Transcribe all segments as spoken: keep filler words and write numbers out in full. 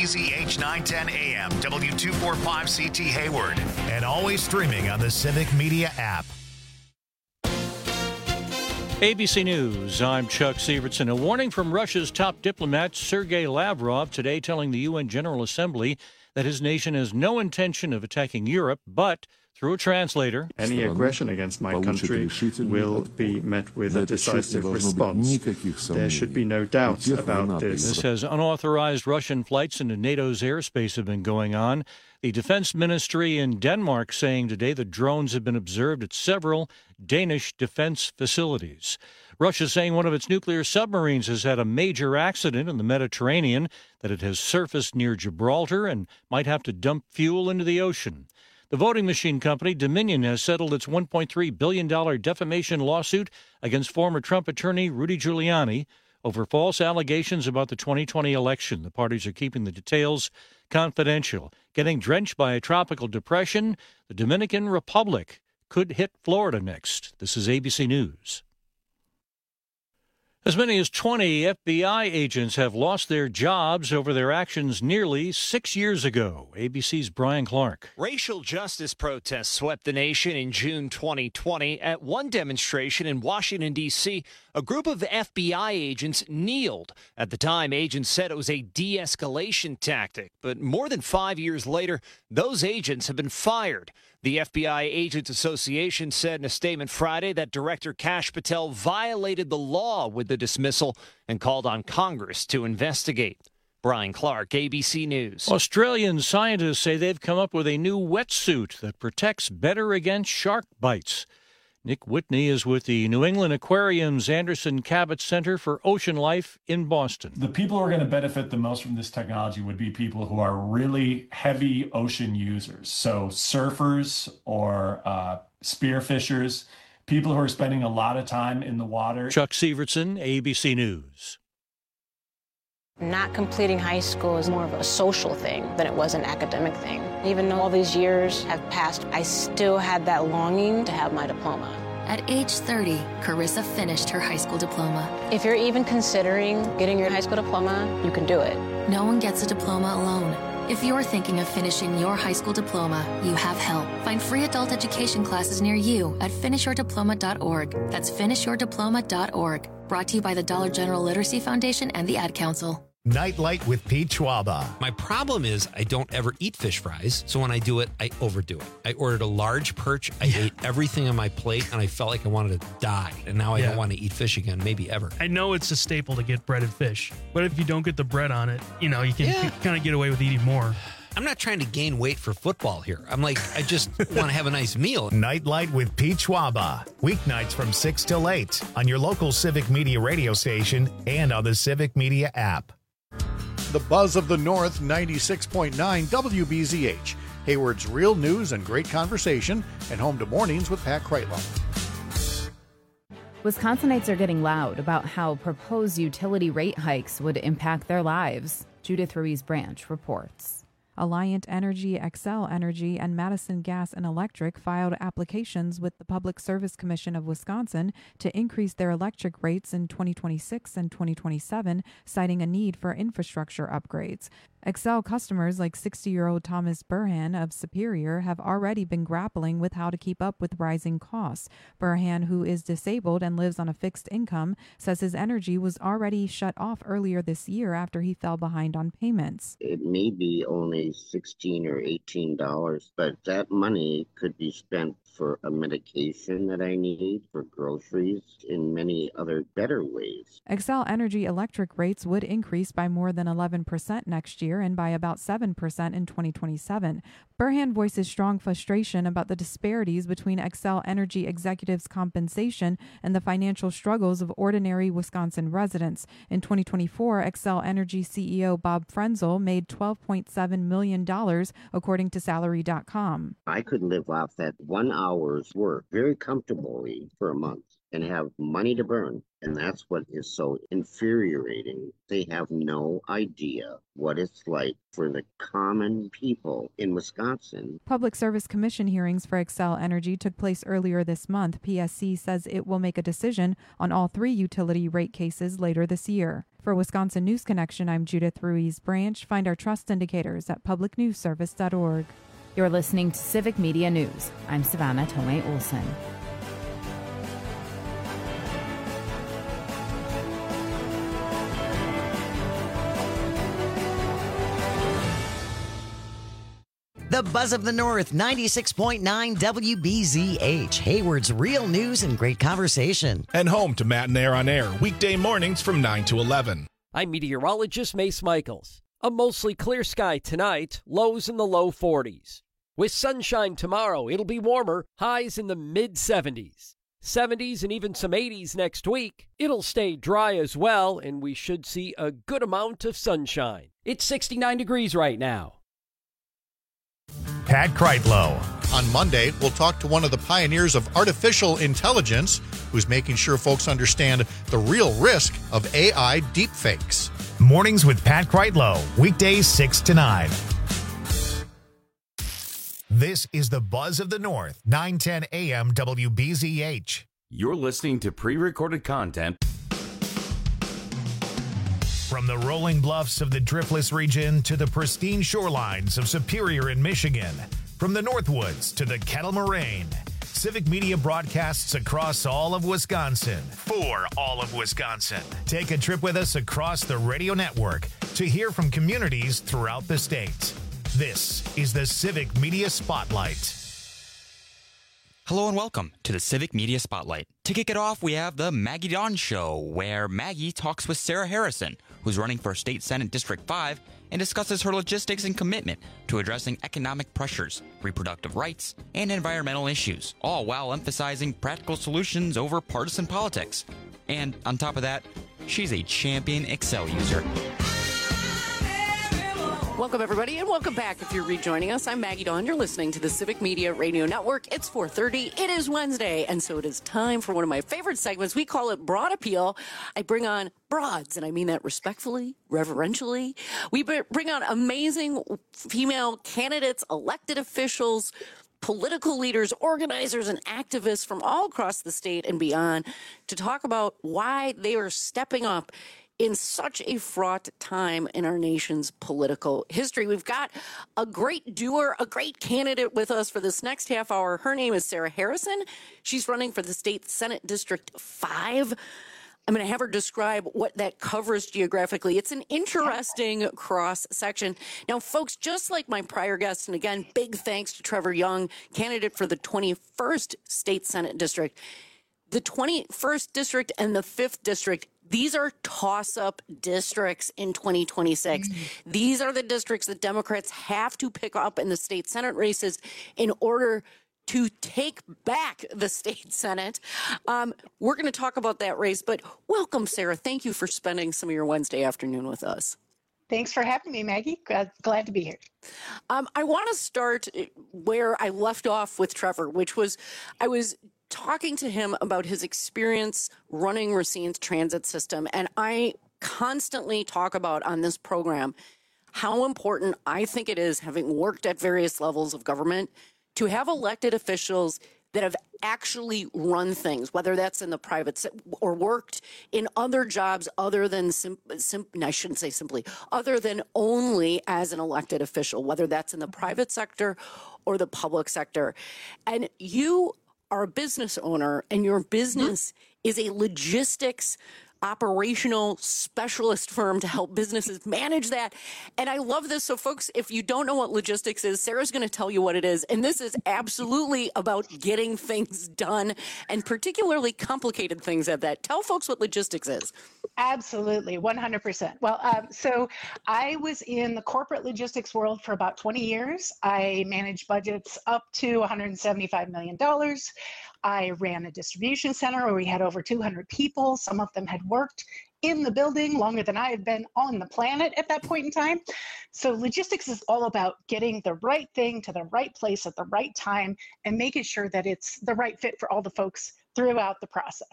B Z H nine ten A M, W two forty-five C T Hayward, and always streaming on the Civic Media app. A B C News, I'm Chuck Sievertson. A warning from Russia's top diplomat, Sergei Lavrov, today telling the U N General Assembly that his nation has no intention of attacking Europe, but through a translator, any aggression against my country will be met with a decisive response. There should be no doubt about this. This says unauthorized Russian flights into NATO's airspace have been going on. The Defense Ministry in Denmark saying today the drones have been observed at several Danish defense facilities. Russia saying one of its nuclear submarines has had a major accident in the Mediterranean, that it has surfaced near Gibraltar and might have to dump fuel into the ocean. The voting machine company Dominion has settled its one point three billion dollars defamation lawsuit against former Trump attorney Rudy Giuliani over false allegations about the twenty twenty election. The parties are keeping the details confidential. Getting drenched by a tropical depression, the Dominican Republic could hit Florida next. This is A B C News. As many as twenty F B I agents have lost their jobs over their actions nearly six years ago. A B C's Brian Clark. Racial justice protests swept the nation in June twenty twenty. At one demonstration in Washington, D C, a group of F B I agents kneeled. At the time, agents said it was a de-escalation tactic. But more than five years later, those agents have been fired. The F B I Agents Association said in a statement Friday that Director Kash Patel violated the law with the dismissal and called on Congress to investigate. Brian Clark, A B C News. Australian scientists say they've come up with a new wetsuit that protects better against shark bites. Nick Whitney is with the New England Aquarium's Anderson Cabot Center for Ocean Life in Boston. The people who are going to benefit the most from this technology would be people who are really heavy ocean users. So surfers or uh, spearfishers, people who are spending a lot of time in the water. Chuck Sievertson, A B C News. Not completing high school is more of a social thing than it was an academic thing. Even though all these years have passed, I still had that longing to have my diploma. At age thirty, Carissa finished her high school diploma. If you're even considering getting your high school diploma, you can do it. No one gets a diploma alone. If you're thinking of finishing your high school diploma, you have help. Find free adult education classes near you at finish your diploma dot org. That's finish your diploma dot org. Brought to you by the Dollar General Literacy Foundation and the Ad Council. Nightlight with Pete Schwaba. My problem is I don't ever eat fish fries, so when I do it, I overdo it. I ordered a large perch. I yeah. ate everything on my plate, and I felt like I wanted to die. And now I yeah. don't want to eat fish again, maybe ever. I know it's a staple to get breaded fish, but if you don't get the bread on it, you know, you can yeah. kind of get away with eating more. I'm not trying to gain weight for football here. I'm like, I just want to have a nice meal. Nightlight with Pete Schwaba. Weeknights from six till eight on your local Civic Media radio station and on the Civic Media app. The buzz of the North, ninety-six point nine W B Z H. Hayward's real news and great conversation, and home to Mornings with Pat Kreitlow. Wisconsinites are getting loud about how proposed utility rate hikes would impact their lives. Judith Ruiz Branch reports. Alliant Energy, Xcel Energy, and Madison Gas and Electric filed applications with the Public Service Commission of Wisconsin to increase their electric rates in twenty twenty-six and twenty twenty-seven, citing a need for infrastructure upgrades. Xcel customers like sixty-year-old Thomas Burhan of Superior have already been grappling with how to keep up with rising costs. Burhan, who is disabled and lives on a fixed income, says his energy was already shut off earlier this year after he fell behind on payments. It may be only sixteen or eighteen dollars, but that money could be spent for a medication that I need, for groceries, in many other better ways. Xcel Energy electric rates would increase by more than eleven percent next year and by about seven percent in twenty twenty-seven. Burhan voices strong frustration about the disparities between Xcel Energy executives' compensation and the financial struggles of ordinary Wisconsin residents. In twenty twenty-four, Xcel Energy C E O Bob Frenzel made twelve point seven million dollars, according to salary dot com. I could live off that one hour's work very comfortably for a month and have money to burn And that's what is so infuriating. They have no idea what it's like for the common people in Wisconsin. Public Service Commission hearings for Xcel Energy took place earlier this month. P S C says it will make a decision on all three utility rate cases later this year. For Wisconsin News Connection, I'm Judith Ruiz Branch. Find our trust indicators at public news service dot org. You're listening to Civic Media News. I'm Savannah Tomei Olson. The Buzz of the North, ninety-six point nine W B Z H, Hayward's real news and great conversation. And home to Matt and Air on Air, weekday mornings from nine to eleven. I'm meteorologist Mace Michaels. A mostly clear sky tonight, lows in the low forties. With sunshine tomorrow, it'll be warmer, highs in the mid seventies. seventies and even some eighties next week. It'll stay dry as well, and we should see a good amount of sunshine. It's sixty-nine degrees right now. Pat Kreitlow. On Monday, we'll talk to one of the pioneers of artificial intelligence who's making sure folks understand the real risk of A I deepfakes. Mornings with Pat Kreitlow, weekdays six to nine. This is the Buzz of the North, nine ten A M W B Z H. You're listening to pre-recorded content. From the rolling bluffs of the Driftless region to the pristine shorelines of Superior in Michigan, from the Northwoods to the Kettle Moraine, Civic Media broadcasts across all of Wisconsin for all of Wisconsin. Take a trip with us across the radio network to hear from communities throughout the state. This is the Civic Media Spotlight. Hello and welcome to the Civic Media Spotlight. To kick it off, we have the Maggie Dawn Show, where Maggie talks with Sarah Harrison, who's running for State Senate District five, and discusses her logistics and commitment to addressing economic pressures, reproductive rights, and environmental issues, all while emphasizing practical solutions over partisan politics. And on top of that, she's a champion Excel user. Welcome, everybody, and welcome back. If you're rejoining us, I'm Maggie Dawn. You're listening to the Civic Media Radio Network. It's four thirty. It is Wednesday, and so it is time for one of my favorite segments. We call it Broad Appeal. I bring on broads, and I mean that respectfully, reverentially. We bring on amazing female candidates, elected officials, political leaders, organizers, and activists from all across the state and beyond to talk about why they are stepping up in such a fraught time in our nation's political history. We've got a great doer, a great candidate with us for this next half hour. Her name is Sarah Harrison. She's running for the State Senate District five. I'm going to have her describe what that covers geographically. It's an interesting cross section. Now, folks, just like my prior guests, and again, big thanks to Trevor Young, candidate for the twenty-first State Senate District. The twenty-first District and the fifth District, these are toss-up districts in twenty twenty-six. Mm-hmm. These are the districts that Democrats have to pick up in the state Senate races in order to take back the state Senate. Um, we're going to talk about that race, but welcome, Sarah. Thank you for spending some of your Wednesday afternoon with us. Thanks for having me, Maggie. Glad, glad to be here. Um, I want to start where I left off with Trevor, which was I was talking to him about his experience running Racine's transit system. And I constantly talk about on this program how important I think it is, having worked at various levels of government, to have elected officials that have actually run things, whether that's in the private se- or worked in other jobs other than, sim- sim- I shouldn't say simply, other than only as an elected official, whether that's in the private sector or the public sector. And you are a business owner, and your business is a logistics operational specialist firm to help businesses manage that. And I love this. So folks, if you don't know what logistics is, Sarah's going to tell you what it is. And this is absolutely about getting things done, and particularly complicated things at that. Tell folks what logistics is. Absolutely, one hundred percent. Well, um, so I was in the corporate logistics world for about twenty years. I managed budgets up to one hundred seventy-five million dollars. I ran a distribution center where we had over two hundred people. Some of them had worked in the building longer than I had been on the planet at that point in time. So logistics is all about getting the right thing to the right place at the right time and making sure that it's the right fit for all the folks throughout the process.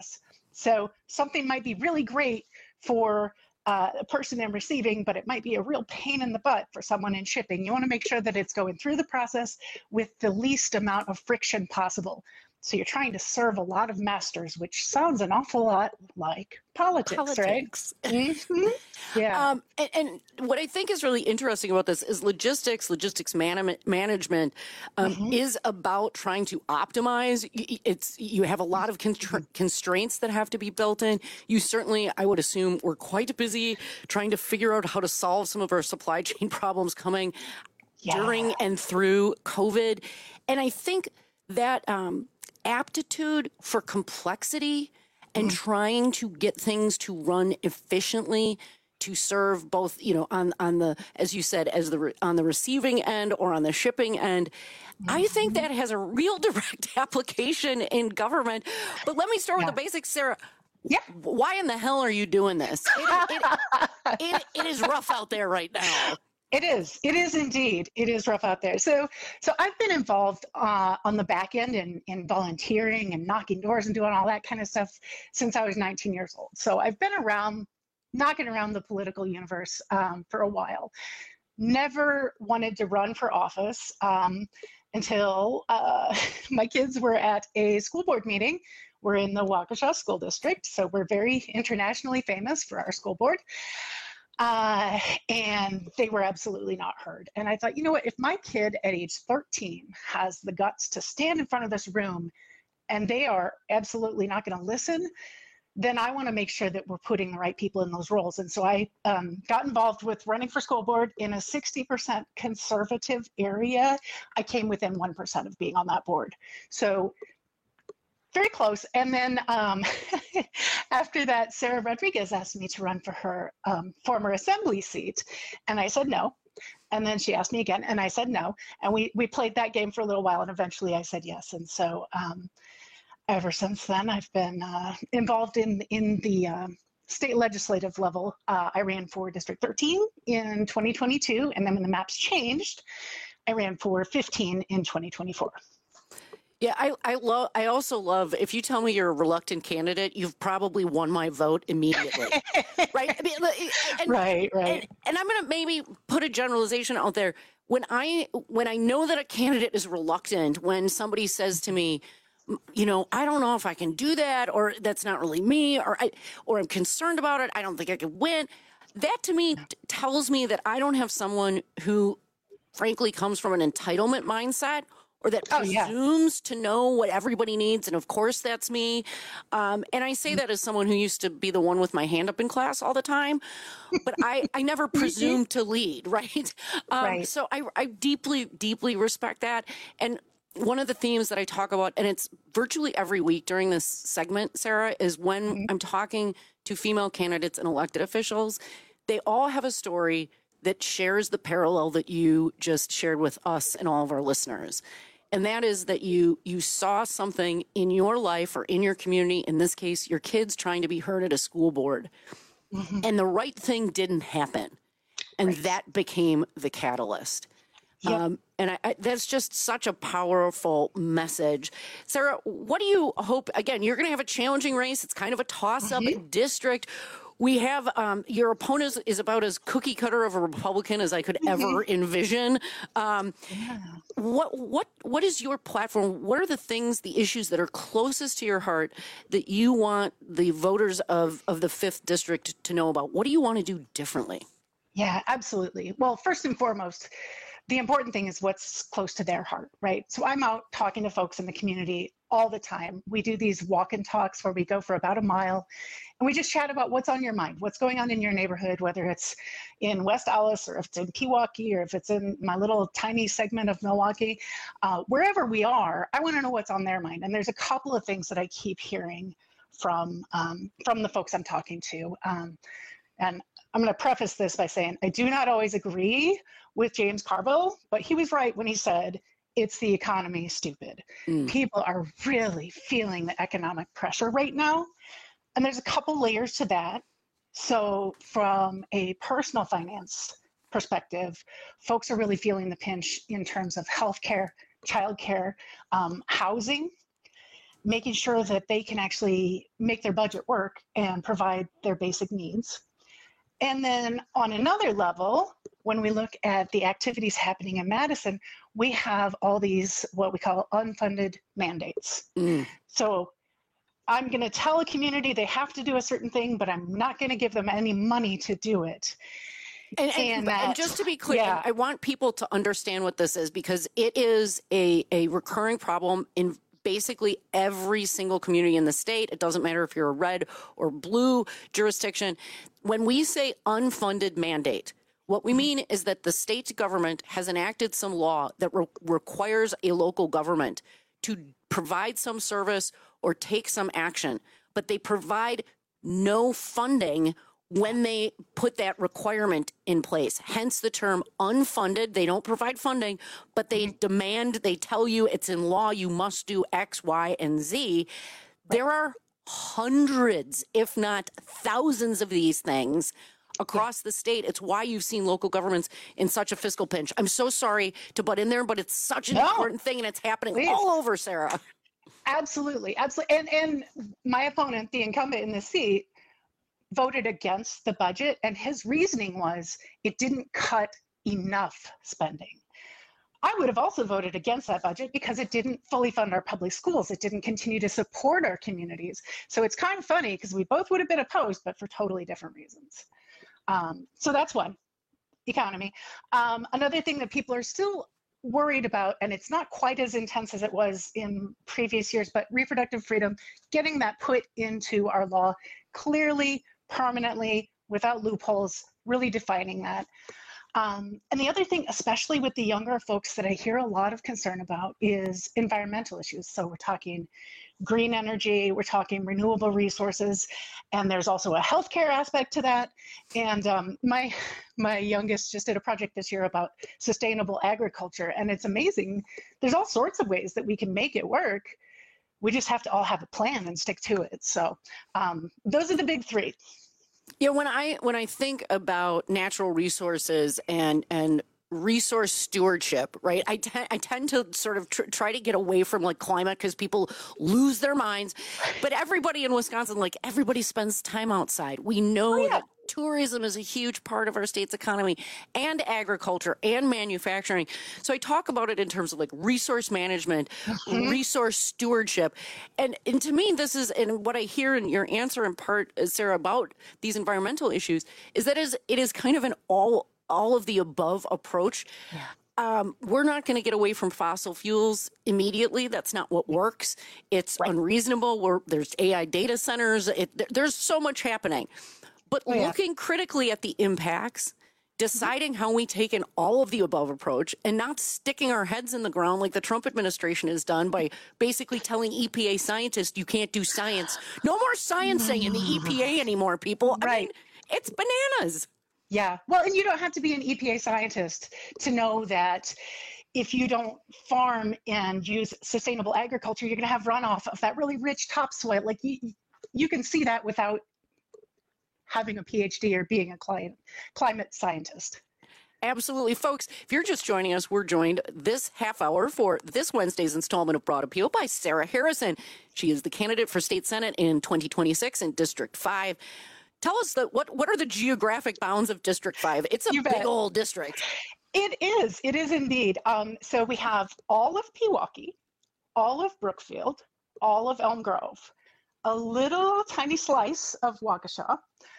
So something might be really great for uh, a person in receiving, but it might be a real pain in the butt for someone in shipping. You want to make sure that it's going through the process with the least amount of friction possible. So you're trying to serve a lot of masters, which sounds an awful lot like politics, Politics. right? Mm-hmm. Yeah. Um, and, and what I think is really interesting about this is logistics, logistics man- management um, mm-hmm. is about trying to optimize. It's you have a lot of con- constraints that have to be built in. You certainly, I would assume, were quite busy trying to figure out how to solve some of our supply chain problems coming yeah. during and through COVID. And I think that um, aptitude for complexity and mm. trying to get things to run efficiently to serve both, you know, on, on the, as you said, as the, re- on the receiving end or on the shipping end. Mm-hmm. I think that has a real direct application in government. But let me start yeah. with the basics, Sarah. Yeah. Why in the hell are you doing this? It, it, it, it is rough out there right now. It is. It is indeed. It is rough out there. So, so I've been involved uh, on the back end in, in volunteering and knocking doors and doing all that kind of stuff since I was nineteen years old. So I've been around, knocking around the political universe um, for a while. Never wanted to run for office um, until uh, my kids were at a school board meeting. We're in the Waukesha School District, so we're very internationally famous for our school board. Uh, and they were absolutely not heard. And I thought, you know what, if my kid at age thirteen has the guts to stand in front of this room and they are absolutely not going to listen, then I want to make sure that we're putting the right people in those roles. And so I um, got involved with running for school board in a sixty percent conservative area. I came within one percent of being on that board. So very close. And then um, after that, Sarah Rodriguez asked me to run for her um, former assembly seat. And I said no. And then she asked me again, and I said no. And we, we played that game for a little while, and eventually I said yes. And so um, ever since then, I've been uh, involved in, in the um, state legislative level. Uh, I ran for District thirteen in twenty twenty-two, and then when the maps changed, I ran for fifteen in twenty twenty-four. Yeah, I I love. I also love. If you tell me you're a reluctant candidate, you've probably won my vote immediately, right? I mean, and, right, right. And, and I'm going to maybe put a generalization out there. When I when I know that a candidate is reluctant, when somebody says to me, you know, I don't know if I can do that, or that's not really me, or I or I'm concerned about it. I don't think I could win. That to me t- tells me that I don't have someone who, frankly, comes from an entitlement mindset, or that oh, presumes yeah. to know what everybody needs. And of course, that's me. Um, and I say that as someone who used to be the one with my hand up in class all the time. But I, I never presumed to lead, right? Um, right. So I, I deeply, deeply respect that. And one of the themes that I talk about, and it's virtually every week during this segment, Sarah, is when mm-hmm. I'm talking to female candidates and elected officials, they all have a story that shares the parallel that you just shared with us and all of our listeners. And that is that you you saw something in your life or in your community, in this case, your kids trying to be heard at a school board, mm-hmm. and the right thing didn't happen. And right. that became the catalyst. Yep. Um, and I, I, that's just such a powerful message. Sarah, what do you hope? Again, you're going to have a challenging race. It's kind of a toss-up mm-hmm. district. We have um, your opponent is about as cookie cutter of a Republican as I could ever mm-hmm. envision. Um, yeah. What what what is your platform? What are the things, the issues that are closest to your heart that you want the voters of, of the fifth district to know about? What do you want to do differently? Yeah, absolutely. Well, first and foremost, the important thing is what's close to their heart, right? So I'm out talking to folks in the community all the time. We do these walk and talks where we go for about a mile and we just chat about what's on your mind, what's going on in your neighborhood, whether it's in West Allis or if it's in Pewaukee or if it's in my little tiny segment of Milwaukee. Uh, wherever we are, I want to know what's on their mind. And there's a couple of things that I keep hearing from, um, from the folks I'm talking to. Um, and I'm going to preface this by saying I do not always agree with James Carville, but he was right when he said, it's the economy, stupid. Mm. People are really feeling the economic pressure right now. And there's a couple layers to that. So from a personal finance perspective, folks are really feeling the pinch in terms of healthcare, childcare, um, housing. making sure that they can actually make their budget work and provide their basic needs. And then on another level, when we look at the activities happening in Madison, we have all these what we call unfunded mandates. Mm. So I'm going to tell a community they have to do a certain thing, but I'm not going to give them any money to do it. And, and, and, that, and just to be clear, yeah. I want people to understand what this is, because it is a, a recurring problem in basically every single community in the state. It doesn't matter if you're a red or blue jurisdiction. When we say unfunded mandate, what we mean is that the state government has enacted some law that re- requires a local government to provide some service or take some action, but they provide no funding when they put that requirement in place. Hence the term unfunded. They don't provide funding, but they mm-hmm. demand, they tell you it's in law, you must do X, Y, and Z. There are hundreds, if not thousands of these things across the state. It's why you've seen local governments in such a fiscal pinch. I'm so sorry to butt in there, but it's such an no. important thing, and it's happening Please. all over, Sarah. Absolutely. Absolutely. And, and my opponent, the incumbent in the seat, voted against the budget, and his reasoning was it didn't cut enough spending. I would have also voted against that budget because it didn't fully fund our public schools. It didn't continue to support our communities. So it's kind of funny because we both would have been opposed, but for totally different reasons. Um, so that's one, economy. Um, another thing that people are still worried about, and it's not quite as intense as it was in previous years, but reproductive freedom, getting that put into our law clearly, permanently, without loopholes, really defining that. Um, and the other thing, especially with the younger folks that I hear a lot of concern about, is environmental issues. So we're talking green energy, we're talking renewable resources, and there's also a healthcare aspect to that. And um, my my youngest just did a project this year about sustainable agriculture, and it's amazing. There's all sorts of ways that we can make it work. We just have to all have a plan and stick to it. So um, those are the big three. Yeah, when I when I think about natural resources and and resource stewardship, right? I, te- I tend to sort of tr- try to get away from like climate because people lose their minds. But everybody in Wisconsin, like everybody spends time outside. We know oh, yeah. that tourism is a huge part of our state's economy, and agriculture and manufacturing. So I talk about it in terms of like resource management, mm-hmm. resource stewardship. And, and to me, this is, and what I hear in your answer in part, Sarah, about these environmental issues is that is it is kind of an all all of the above approach. Yeah. Um, we're not going to get away from fossil fuels immediately. That's not what works. It's right. unreasonable. We're, there's A I data centers. It, there's so much happening. But oh, yeah. looking critically at the impacts, deciding how we take an all of the above approach, and not sticking our heads in the ground like the Trump administration has done by basically telling E P A scientists you can't do science. No more sciencing in the E P A anymore, people. I right. mean, it's bananas. Yeah. Well, and you don't have to be an E P A scientist to know that if you don't farm and use sustainable agriculture, you're going to have runoff of that really rich topsoil. Like you, you can see that without having a P H D or being a climate, climate scientist. Absolutely. Folks, if you're just joining us, we're joined this half hour for this Wednesday's installment of Broad Appeal by Sarah Harrison. She is the candidate for state senate in twenty twenty-six in District five. Tell us the, what, what are the geographic bounds of District five? It's a big old district. It is. It is indeed. Um, so we have all of Pewaukee, all of Brookfield, all of Elm Grove, a little tiny slice of Waukesha,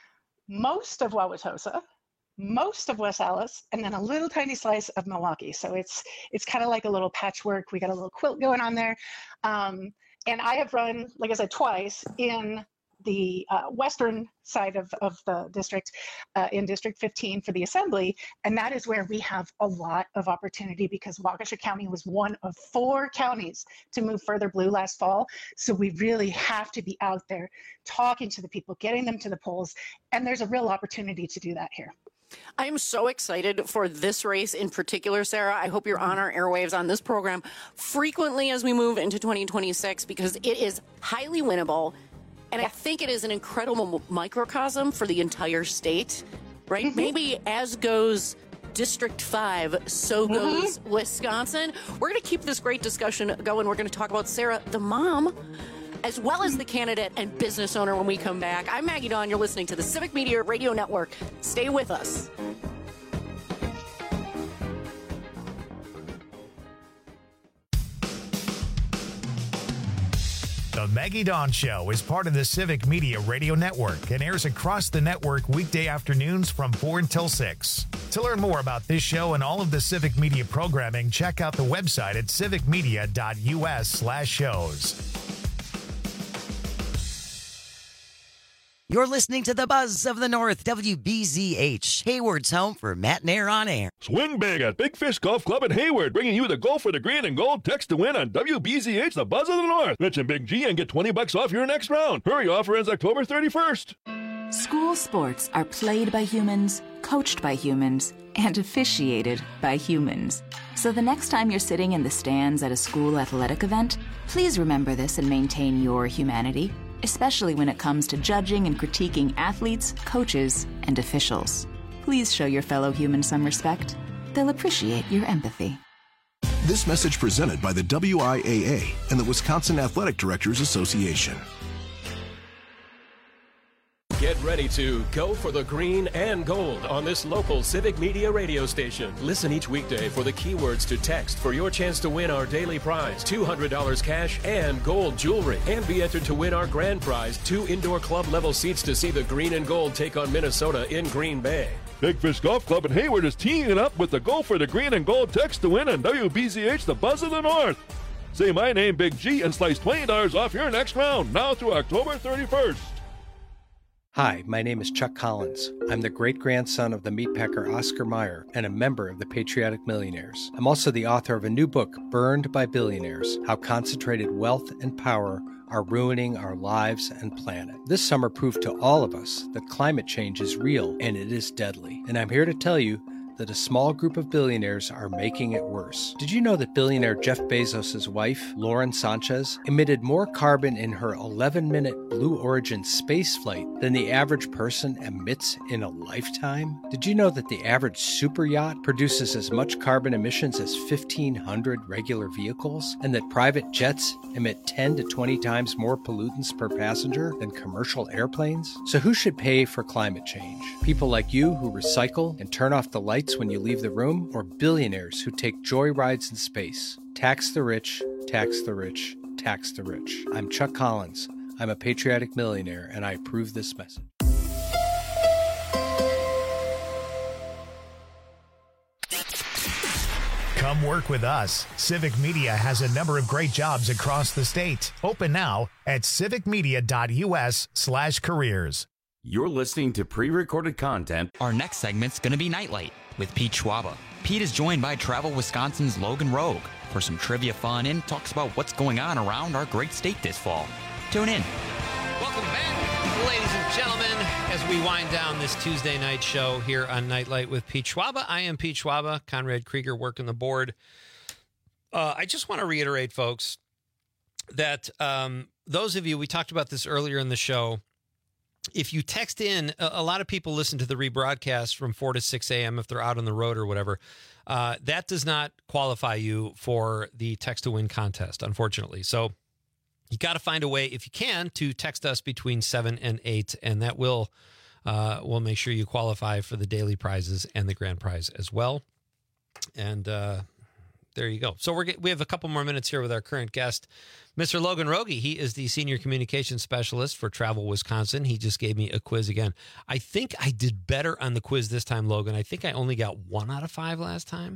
most of Wauwatosa, most of West Allis, and then a little tiny slice of Milwaukee. So it's it's kind of like a little patchwork. We got a little quilt going on there. Um, and I have run, like I said, twice in the uh, western side of, of the district, uh, in District fifteen for the Assembly, and that is where we have a lot of opportunity because Waukesha County was one of four counties to move further blue last fall. So we really have to be out there talking to the people, getting them to the polls, and there's a real opportunity to do that here. I am so excited for this race in particular, Sarah. I hope you're on our airwaves on this program frequently as we move into twenty twenty-six because it is highly winnable. And I think it is an incredible microcosm for the entire state, right? Mm-hmm. Maybe as goes District five, so goes mm-hmm. Wisconsin. We're going to keep this great discussion going. We're going to talk about Sarah, the mom, as well as the candidate and business owner when we come back. I'm Maggie Dawn. You're listening to the Civic Media Radio Network. Stay with us. The Maggie Dawn Show is part of the Civic Media Radio Network and airs across the network weekday afternoons from four until six. To learn more about this show and all of the Civic Media programming, check out the website at civicmedia.us slash shows. You're listening to the Buzz of the North, W B Z H, Hayward's home for Matt Nair on air. Swing big at Big Fish Golf Club in Hayward, bringing you the Go for the Green and Gold text to win on W B Z H, the Buzz of the North. Mention Big G and get twenty bucks off your next round. Hurry, offer ends October thirty-first. School sports are played by humans, coached by humans, and officiated by humans. So the next time you're sitting in the stands at a school athletic event, please remember this and maintain your humanity, especially when it comes to judging and critiquing athletes, coaches, and officials. Please show your fellow humans some respect. They'll appreciate your empathy. This message presented by the W I A A and the Wisconsin Athletic Directors Association. Get ready to go for the green and gold on this local Civic Media radio station. Listen each weekday for the keywords to text for your chance to win our daily prize, two hundred dollars cash and gold jewelry. And be entered to win our grand prize, two indoor club level seats to see the green and gold take on Minnesota in Green Bay. Big Fish Golf Club in Hayward is teeing it up with the Go for the Green and Gold text to win on W B Z H, the Buzz of the North. Say my name, Big G, and slice twenty dollars off your next round, now through October thirty-first. Hi, my name is Chuck Collins. I'm the great-grandson of the meatpacker Oscar Mayer and a member of the Patriotic Millionaires. I'm also the author of a new book, Burned by Billionaires: How Concentrated Wealth and Power Are Ruining Our Lives and Planet. This summer proved to all of us that climate change is real and it is deadly. And I'm here to tell you that a small group of billionaires are making it worse. Did you know that billionaire Jeff Bezos' wife, Lauren Sanchez, emitted more carbon in her eleven-minute Blue Origin space flight than the average person emits in a lifetime? Did you know that the average super yacht produces as much carbon emissions as fifteen hundred regular vehicles, and that private jets emit ten to twenty times more pollutants per passenger than commercial airplanes? So who should pay for climate change? People like you who recycle and turn off the lights when you leave the room, or billionaires who take joy rides in space? Tax the rich, tax the rich, tax the rich. I'm Chuck Collins. I'm a patriotic millionaire, and I approve this message. Come work with us. Civic Media has a number of great jobs across the state. Open now at civicmedia.us slash careers. You're listening to pre-recorded content. Our next segment's going to be Nightlight with Pete Schwaba. Pete is joined by Travel Wisconsin's Logan Rogue for some trivia fun and talks about what's going on around our great state this fall. Tune in. Welcome back, ladies and gentlemen, as we wind down this Tuesday night show here on Nightlight with Pete Schwaba. I am Pete Schwaba, Conrad Krieger working the board. Uh, I just want to reiterate, folks, that um, those of you, we talked about this earlier in the show, if you text in, a, a lot of people listen to the rebroadcast from four to six a.m. if they're out on the road or whatever. Uh, that does not qualify you for the text to win contest, unfortunately. So you got to find a way, if you can, to text us between seven and eight, and that will uh, will make sure you qualify for the daily prizes and the grand prize as well. And uh, there you go. So we're we have a couple more minutes here with our current guest, Mister Logan Rogie. He is the Senior Communications Specialist for Travel Wisconsin. He just gave me a quiz again. I think I did better on the quiz this time, Logan. I think I only got one out of five last time.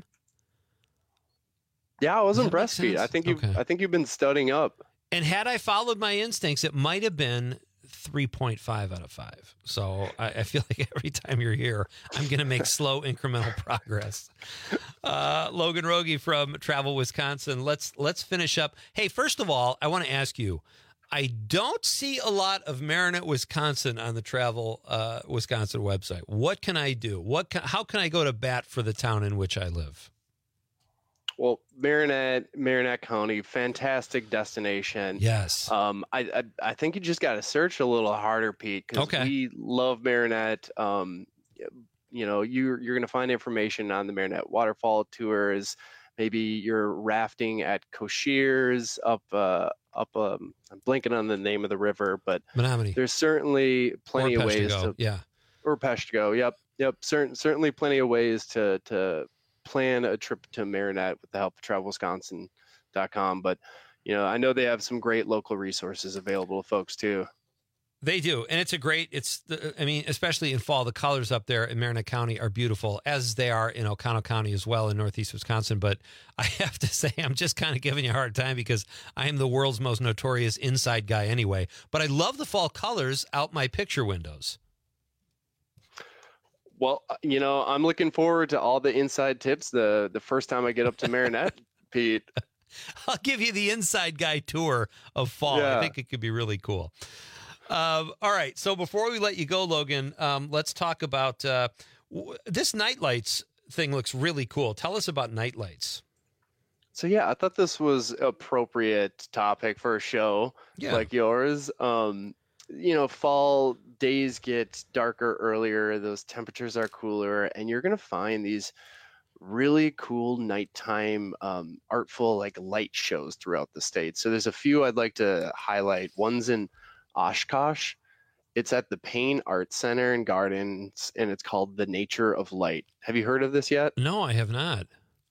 Yeah, I was impressed, Pete. I think you've okay. I think you've been studying up. And had I followed my instincts, it might have been three point five out of five. So I, I feel like every time you're here, I'm going to make slow incremental progress. Uh, Logan Rogie from Travel Wisconsin. Let's let's finish up. Hey, first of all, I want to ask you, I don't see a lot of Marinette, Wisconsin on the Travel uh, Wisconsin website. What can I do? What can, how can I go to bat for the town in which I live? Well, Marinette, Marinette County, fantastic destination. Yes. Um, I, I, I think you just got to search a little harder, Pete, because okay. we love Marinette. Um, you you know, you're, you're going to find information on the Marinette Waterfall Tours. Maybe you're rafting at Cocchiers up, uh, up, um, I'm blanking on the name of the river, but Menominee. There's certainly plenty Or of ways Peshtigo, to, yeah. or Peshtigo. Yep. Yep. Certain, certainly plenty of ways to, to plan a trip to Marinette with the help of travel wisconsin dot com. But, you know, I know they have some great local resources available to folks too. They do. And it's a great, it's, the, I mean, especially in fall, the colors up there in Marinette County are beautiful, as they are in Oconto County as well in Northeast Wisconsin. But I have to say, I'm just kind of giving you a hard time because I am the world's most notorious inside guy anyway. But I love the fall colors out my picture windows. Well, you know, I'm looking forward to all the inside tips the the first time I get up to Marinette, Pete. I'll give you the inside guy tour of fall. Yeah. I think it could be really cool. Um, all right. So before we let you go, Logan, um, let's talk about uh, w- this nightlights thing. Looks really cool. Tell us about nightlights. So yeah, I thought this was appropriate topic for a show Yeah. like yours. Um, you know, fall days get darker earlier, those temperatures are cooler, and you're going to find these really cool nighttime um, artful like light shows throughout the state. So there's a few I'd like to highlight. One's in Oshkosh. It's at the Payne Art Center and Gardens, and it's called The Nature of Light. Have you heard of this yet? No, I have not.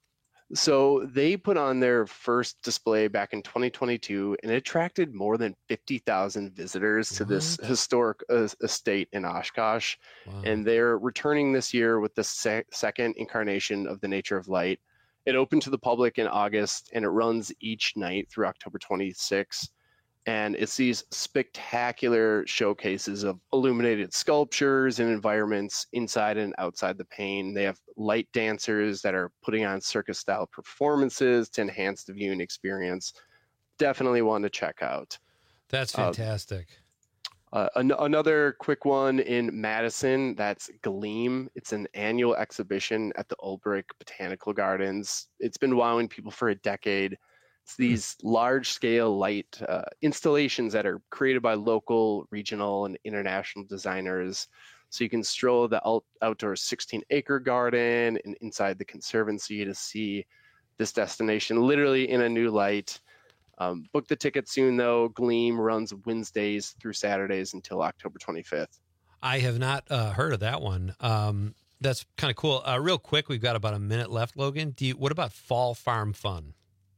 So they put on their first display back in twenty twenty-two, and it attracted more than fifty thousand visitors to this historic uh, estate in Oshkosh. Wow. And they're returning this year with the sec- second incarnation of The Nature of Light. It opened to the public in August, and it runs each night through October twenty-sixth. And it's these spectacular showcases of illuminated sculptures and environments inside and outside the Payne. They have light dancers that are putting on circus-style performances to enhance the viewing experience. Definitely one to check out. That's fantastic. Uh, uh, an- another quick one in Madison, that's Gleam. It's an annual exhibition at the Ulbrich Botanical Gardens. It's been wowing people for a decade. It's these large-scale light uh, installations that are created by local, regional, and international designers. So you can stroll the out- outdoor sixteen-acre garden and inside the conservancy to see this destination literally in a new light. Um, book the ticket soon, though. Gleam runs Wednesdays through Saturdays until October twenty-fifth. I have not uh, heard of that one. Um, that's kind of cool. Uh, real quick, we've got about a minute left, Logan. Do you, what about Fall Farm Fun?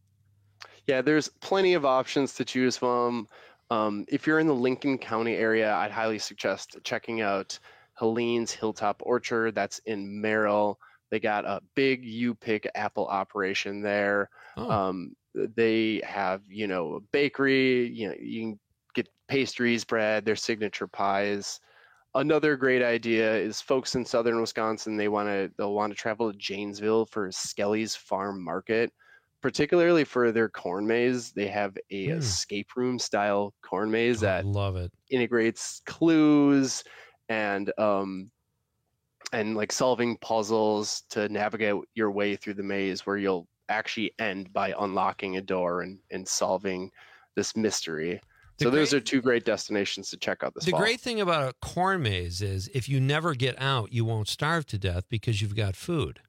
Yeah, there's plenty of options to choose from. Um, if you're in the Lincoln County area, I'd highly suggest checking out Helene's Hilltop Orchard. That's in Merrill. They got a big U-Pick apple operation there. Oh. Um, they have, you know, a bakery. You know, you can get pastries, bread, their signature pies. Another great idea is folks in southern Wisconsin. They want to they'll want to travel to Janesville for Skelly's Farm Market. Particularly for their corn maze, they have a Mm. escape room style corn maze that love it. integrates clues and um and like solving puzzles to navigate your way through the maze, where you'll actually end by unlocking a door and, and solving this mystery. The so those great- are two great destinations to check out this The fall. great thing about a corn maze is if you never get out, you won't starve to death because you've got food.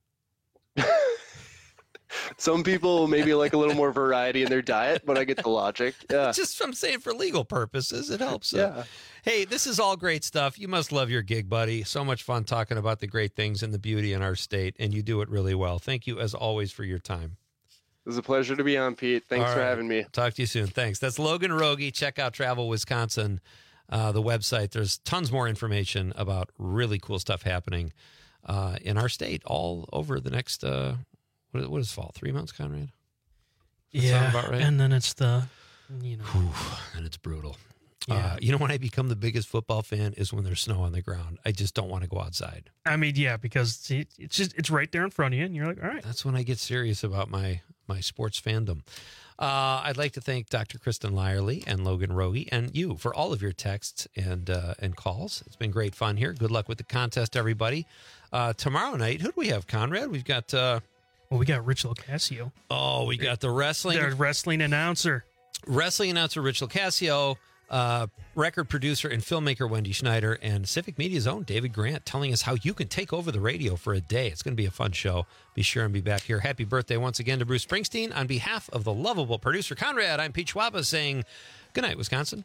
Some people maybe like a little more variety in their diet, but I get the logic. Yeah. Just I'm saying for legal purposes, it helps. Yeah. Hey, this is all great stuff. You must love your gig, buddy. So much fun talking about the great things and the beauty in our state, and you do it really well. Thank you, as always, for your time. It was a pleasure to be on, Pete. Thanks All for right. having me. Talk to you soon. Thanks. That's Logan Rogie. Check out Travel Wisconsin, uh, the website. There's tons more information about really cool stuff happening uh, in our state all over the next, uh, what, what is fall? Three months, Conrad? Does that Yeah, sound about right? and then it's the, you know, Whew, and it's brutal. Yeah. Uh, you know when I become the biggest football fan is when there's snow on the ground. I just don't want to go outside. I mean, yeah, because it, it's just it's right there in front of you, and you're like, all right. That's when I get serious about my my sports fandom. Uh, I'd like to thank Doctor Kristen Lyerly and Logan Rogie and you for all of your texts and uh, and calls. It's been great fun here. Good luck with the contest, everybody. Uh, tomorrow night, who do we have, Conrad? We've got. Uh, well, we got Rich Locascio. Oh, we got the wrestling The wrestling announcer. Wrestling announcer Rich Locascio. uh, record producer and filmmaker Wendy Schneider, and Civic Media's own David Grant telling us how you can take over the radio for a day. It's going to be a fun show. Be sure and be back here. Happy birthday once again to Bruce Springsteen. On behalf of the lovable producer Conrad, I'm Pete Schwaba saying good night, Wisconsin.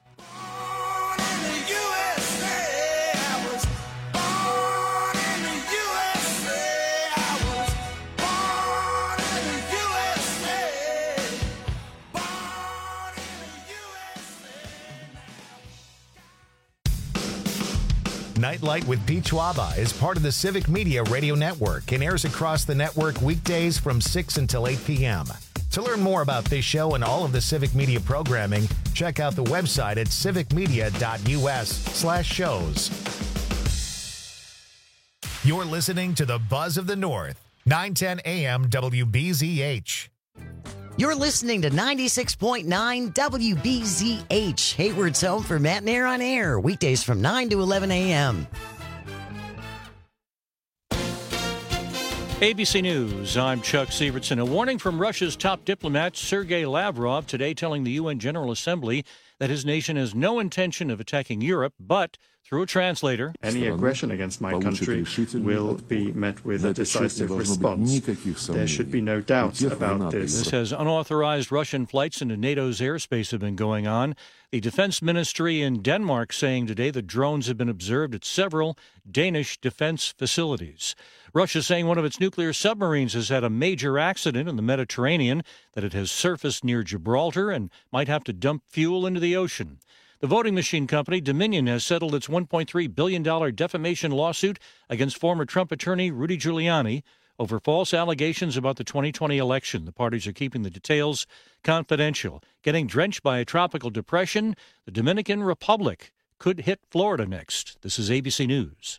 Nightlight with Pete Schwaba is part of the Civic Media Radio Network and airs across the network weekdays from six until eight p.m. To learn more about this show and all of the Civic Media programming, check out the website at civicmedia.us slash shows. You're listening to the Buzz of the North, nine ten a.m. W B Z H. You're listening to ninety-six point nine W B Z H, Hayward's home for Matt and Air on Air, weekdays from nine to eleven a.m. A B C News, I'm Chuck Sievertson. A warning from Russia's top diplomat, Sergei Lavrov, today telling the U N General Assembly that his nation has no intention of attacking Europe, but through a translator, any aggression against my country will be met with a decisive response. There should be no doubt about this. This has unauthorized Russian flights into NATO's airspace have been going on. The defense ministry in Denmark saying today the drones have been observed at several Danish defense facilities. Russia saying one of its nuclear submarines has had a major accident in the Mediterranean, that it has surfaced near Gibraltar and might have to dump fuel into the ocean. The voting machine company Dominion has settled its one point three billion dollars defamation lawsuit against former Trump attorney Rudy Giuliani over false allegations about the twenty twenty election. The parties are keeping the details confidential. Getting drenched by a tropical depression, the Dominican Republic could hit Florida next. This is A B C News.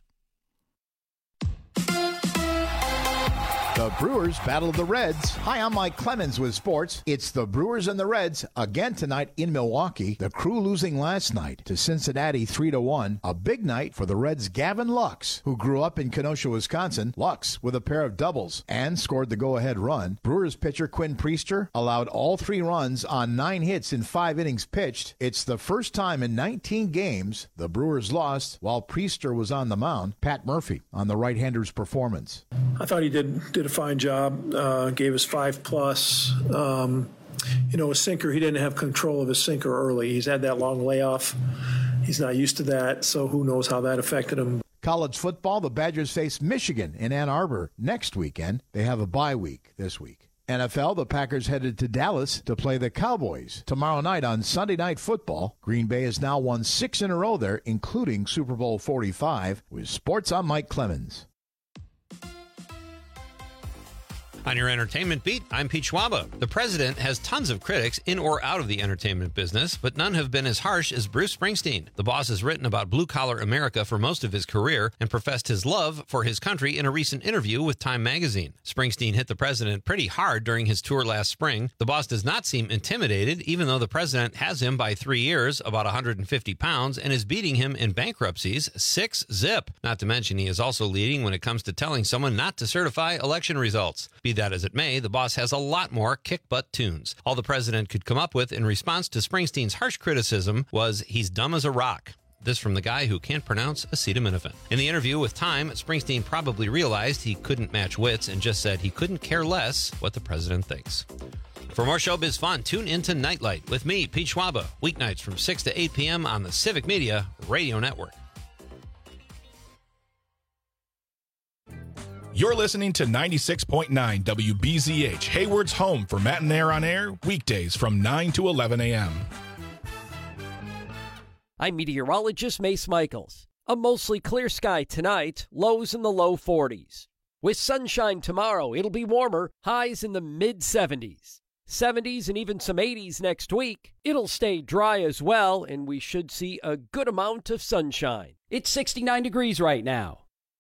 The Brewers battle the Reds. Hi, I'm Mike Clemens with sports. It's the Brewers and the Reds again tonight in Milwaukee. The Crew losing last night to Cincinnati three to one. A big night for the Reds' Gavin Lux, who grew up in Kenosha, Wisconsin. Lux with a pair of doubles and scored the go-ahead run. Brewers pitcher Quinn Priester allowed all three runs on nine hits in five innings pitched. It's the first time in nineteen games the Brewers lost while Priester was on the mound. Pat Murphy on the right-hander's performance. I thought he did did a fine job, uh, gave us five plus. Um, you know, a sinker, he didn't have control of his sinker early. He's had that long layoff. He's not used to that, so who knows how that affected him. College football, the Badgers face Michigan in Ann Arbor next weekend. They have a bye week this week. N F L, the Packers headed to Dallas to play the Cowboys tomorrow night on Sunday Night Football. Green Bay has now won six in a row there, including Super Bowl forty-five. With sports, I'm Mike Clemens. On your entertainment beat, I'm Pete Schwaba. The president has tons of critics in or out of the entertainment business, but none have been as harsh as Bruce Springsteen. The boss has written about blue-collar America for most of his career and professed his love for his country in a recent interview with Time magazine. Springsteen hit the president pretty hard during his tour last spring. The boss does not seem intimidated, even though the president has him by three years, about one hundred fifty pounds, and is beating him in bankruptcies six zip. Not to mention he is also leading when it comes to telling someone not to certify election results. Be that as it may, the boss has a lot more kick-butt tunes. All the president could come up with in response to Springsteen's harsh criticism was, he's dumb as a rock. This from the guy who can't pronounce acetaminophen. In the interview with Time, Springsteen probably realized he couldn't match wits and just said he couldn't care less what the president thinks. For more showbiz fun, tune into Nightlight with me, Pete Schwaba, weeknights from six to eight p.m. on the Civic Media Radio Network. You're listening to ninety-six point nine W B Z H, Hayward's home for Matt and Air on Air, weekdays from nine to eleven a.m. I'm meteorologist Mace Michaels. A mostly clear sky tonight, lows in the low forties. With sunshine tomorrow, it'll be warmer, highs in the mid seventies. seventies and even some eighties next week. It'll stay dry as well, and we should see a good amount of sunshine. It's sixty-nine degrees right now.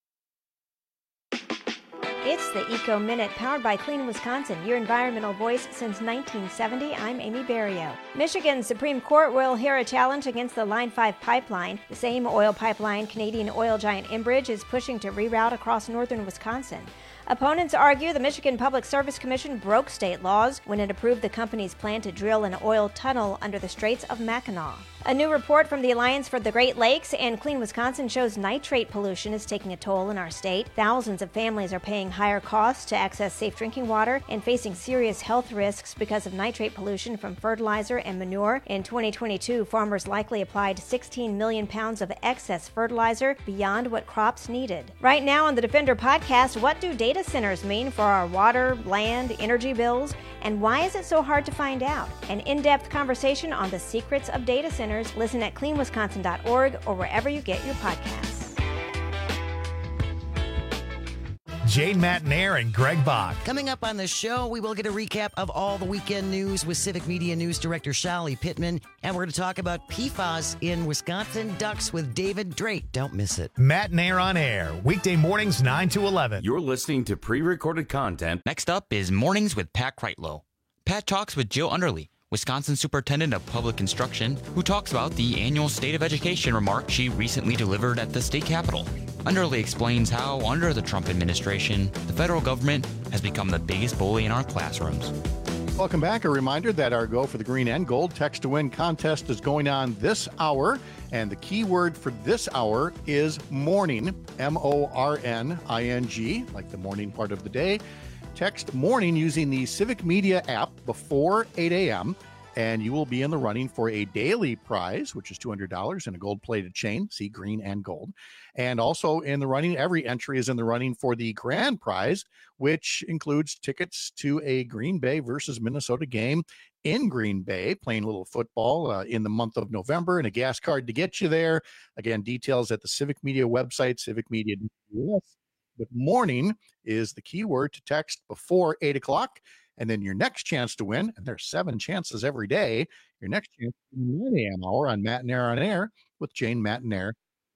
It's the Eco Minute, powered by Clean Wisconsin, your environmental voice since nineteen seventy. I'm Amy Berrio. Michigan's Supreme Court will hear a challenge against the Line five pipeline. The same oil pipeline Canadian oil giant Enbridge is pushing to reroute across northern Wisconsin. Opponents argue the Michigan Public Service Commission broke state laws when it approved the company's plan to drill an oil tunnel under the Straits of Mackinac. A new report from the Alliance for the Great Lakes and Clean Wisconsin shows nitrate pollution is taking a toll in our state. Thousands of families are paying higher costs to access safe drinking water and facing serious health risks because of nitrate pollution from fertilizer and manure. In twenty twenty-two, farmers likely applied sixteen million pounds of excess fertilizer beyond what crops needed. Right now on the Defender podcast, what do data centers mean for our water, land, energy bills, and why is it so hard to find out? An in-depth conversation on the secrets of data centers. Listen at clean wisconsin dot org or wherever you get your podcasts. Jane Matenaer and Greg Bach. Coming up on the show, we will get a recap of all the weekend news with Civic Media News Director Shali Pittman, and we're going to talk about P FAS in Wisconsin Ducks with David Drake. Don't miss it. Matenaer on Air, weekday mornings nine to eleven. You're listening to pre-recorded content. Next up is Mornings with Pat Kreitlow. Pat talks with Jill Underly, Wisconsin Superintendent of Public Instruction, who talks about the annual State of Education remark she recently delivered at the state capitol. Underly explains how, under the Trump administration, the federal government has become the biggest bully in our classrooms. Welcome back. A reminder that our Go for the Green and Gold Text to Win contest is going on this hour, and the key word for this hour is morning, M O R N I N G, like the morning part of the day. Text morning using the Civic Media app before eight a.m., and you will be in the running for a daily prize, which is two hundred dollars and a gold-plated chain, see green and gold. And also in the running, every entry is in the running for the grand prize, which includes tickets to a Green Bay versus Minnesota game in Green Bay, playing a little football uh, in the month of November, and a gas card to get you there. Again, details at the Civic Media website, civic media dot U S. But morning is the key word to text before eight o'clock. And then your next chance to win, and there's seven chances every day, your next chance in the nine a.m. hour on Matenaer on Air with Jane Matenaer.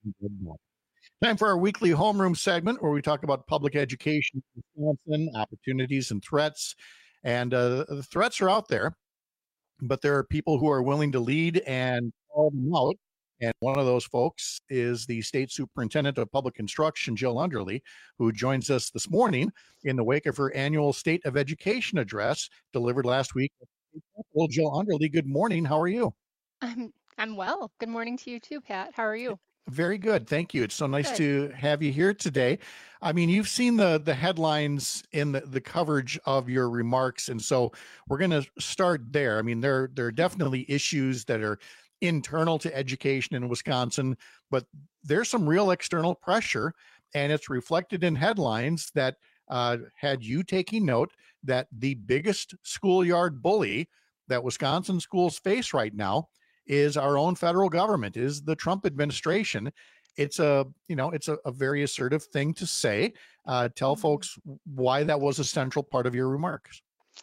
Time for our weekly homeroom segment where we talk about public education in Wisconsin, opportunities and threats. And uh, the threats are out there, but there are people who are willing to lead and call them out. And one of those folks is the State Superintendent of Public Instruction, Jill Underly, who joins us this morning in the wake of her annual State of Education address delivered last week. Well, Jill Underly, good morning. How are you? I'm I'm well. Good morning to you too, Pat. How are you? Very good. Thank you. It's so nice Good. to have you here today. I mean, you've seen the the headlines in the, the coverage of your remarks. And so we're going to start there. I mean, there, there are definitely issues that are internal to education in Wisconsin, but there's some real external pressure, and it's reflected in headlines that uh, had you taking note that the biggest schoolyard bully that Wisconsin schools face right now is our own federal government, is the Trump administration. It's a, you know, it's a, a very assertive thing to say. Uh, tell mm-hmm. folks why that was a central part of your remarks.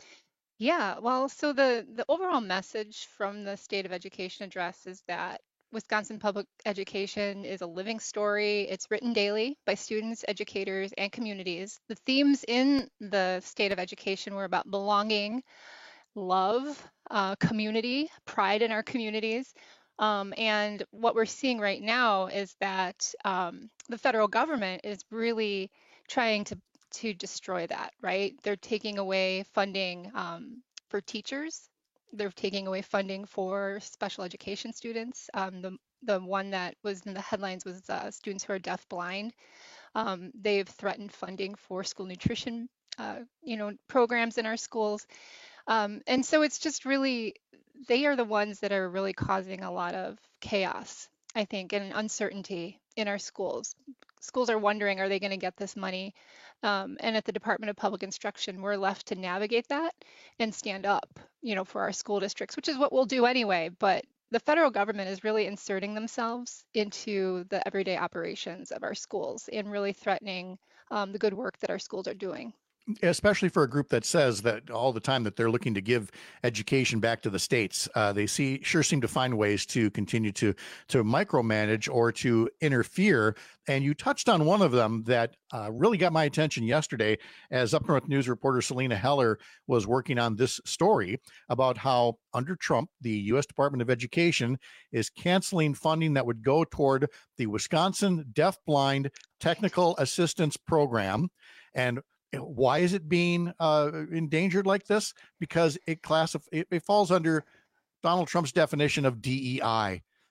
Yeah, well, so the the overall message from the State of Education address is that Wisconsin public education is a living story. It's written daily by students, educators, and communities. The themes in the State of Education were about belonging, love, uh, community, pride in our communities. Um, and what we're seeing right now is that um, the federal government is really trying to to destroy that, right? They're taking away funding um, for teachers. They're taking away funding for special education students. Um, the the one that was in the headlines was uh, students who are deaf-blind. Um, they've threatened funding for school nutrition, uh, you know, programs in our schools. Um, and so it's just really, they are the ones that are really causing a lot of chaos, I think, and uncertainty in our schools. Schools are wondering, are they going to get this money? Um, and at the Department of Public Instruction, we're left to navigate that and stand up, you know, for our school districts, which is what we'll do anyway. But the federal government is really inserting themselves into the everyday operations of our schools and really threatening um, the good work that our schools are doing. Especially for a group that says that all the time that they're looking to give education back to the states, uh, they see sure seem to find ways to continue to to micromanage or to interfere. And you touched on one of them that uh, really got my attention yesterday, as Up North News reporter Selena Heller was working on this story about how under Trump, the U S Department of Education is canceling funding that would go toward the Wisconsin Deaf-Blind Technical Assistance Program. And why is it being uh, endangered like this? Because it classif- it, it falls under Donald Trump's definition of D E I.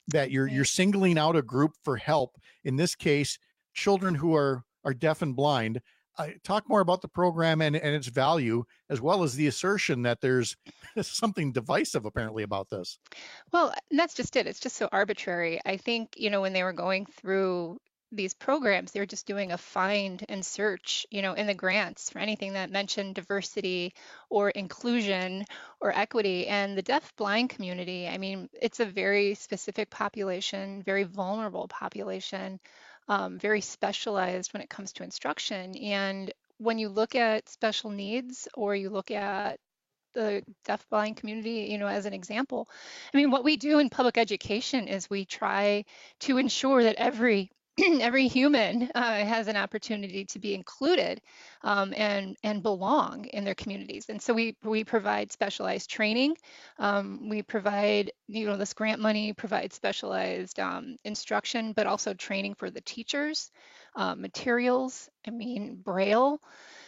that you're you're singling out a group for help. In this case, children who are are deaf and blind. Uh, talk more about the program and, and its value, as well as the assertion that there's something divisive apparently about this. Well, and that's just it. It's just so arbitrary. I think, you know, when they were going through these programs, they were just doing a find and search, you know, in the grants for anything that mentioned diversity or inclusion or equity. And the deaf blind community, I mean, it's a very specific population, very vulnerable population. Um, very specialized when it comes to instruction. And when you look at special needs or you look at the deaf blind community, you know, as an example, I mean, what we do in public education is we try to ensure that every every human uh, has an opportunity to be included um, and and belong in their communities. And so we we provide specialized training. Um, we provide, you know, this grant money provides specialized um, instruction, but also training for the teachers, uh, materials. I mean, Braille.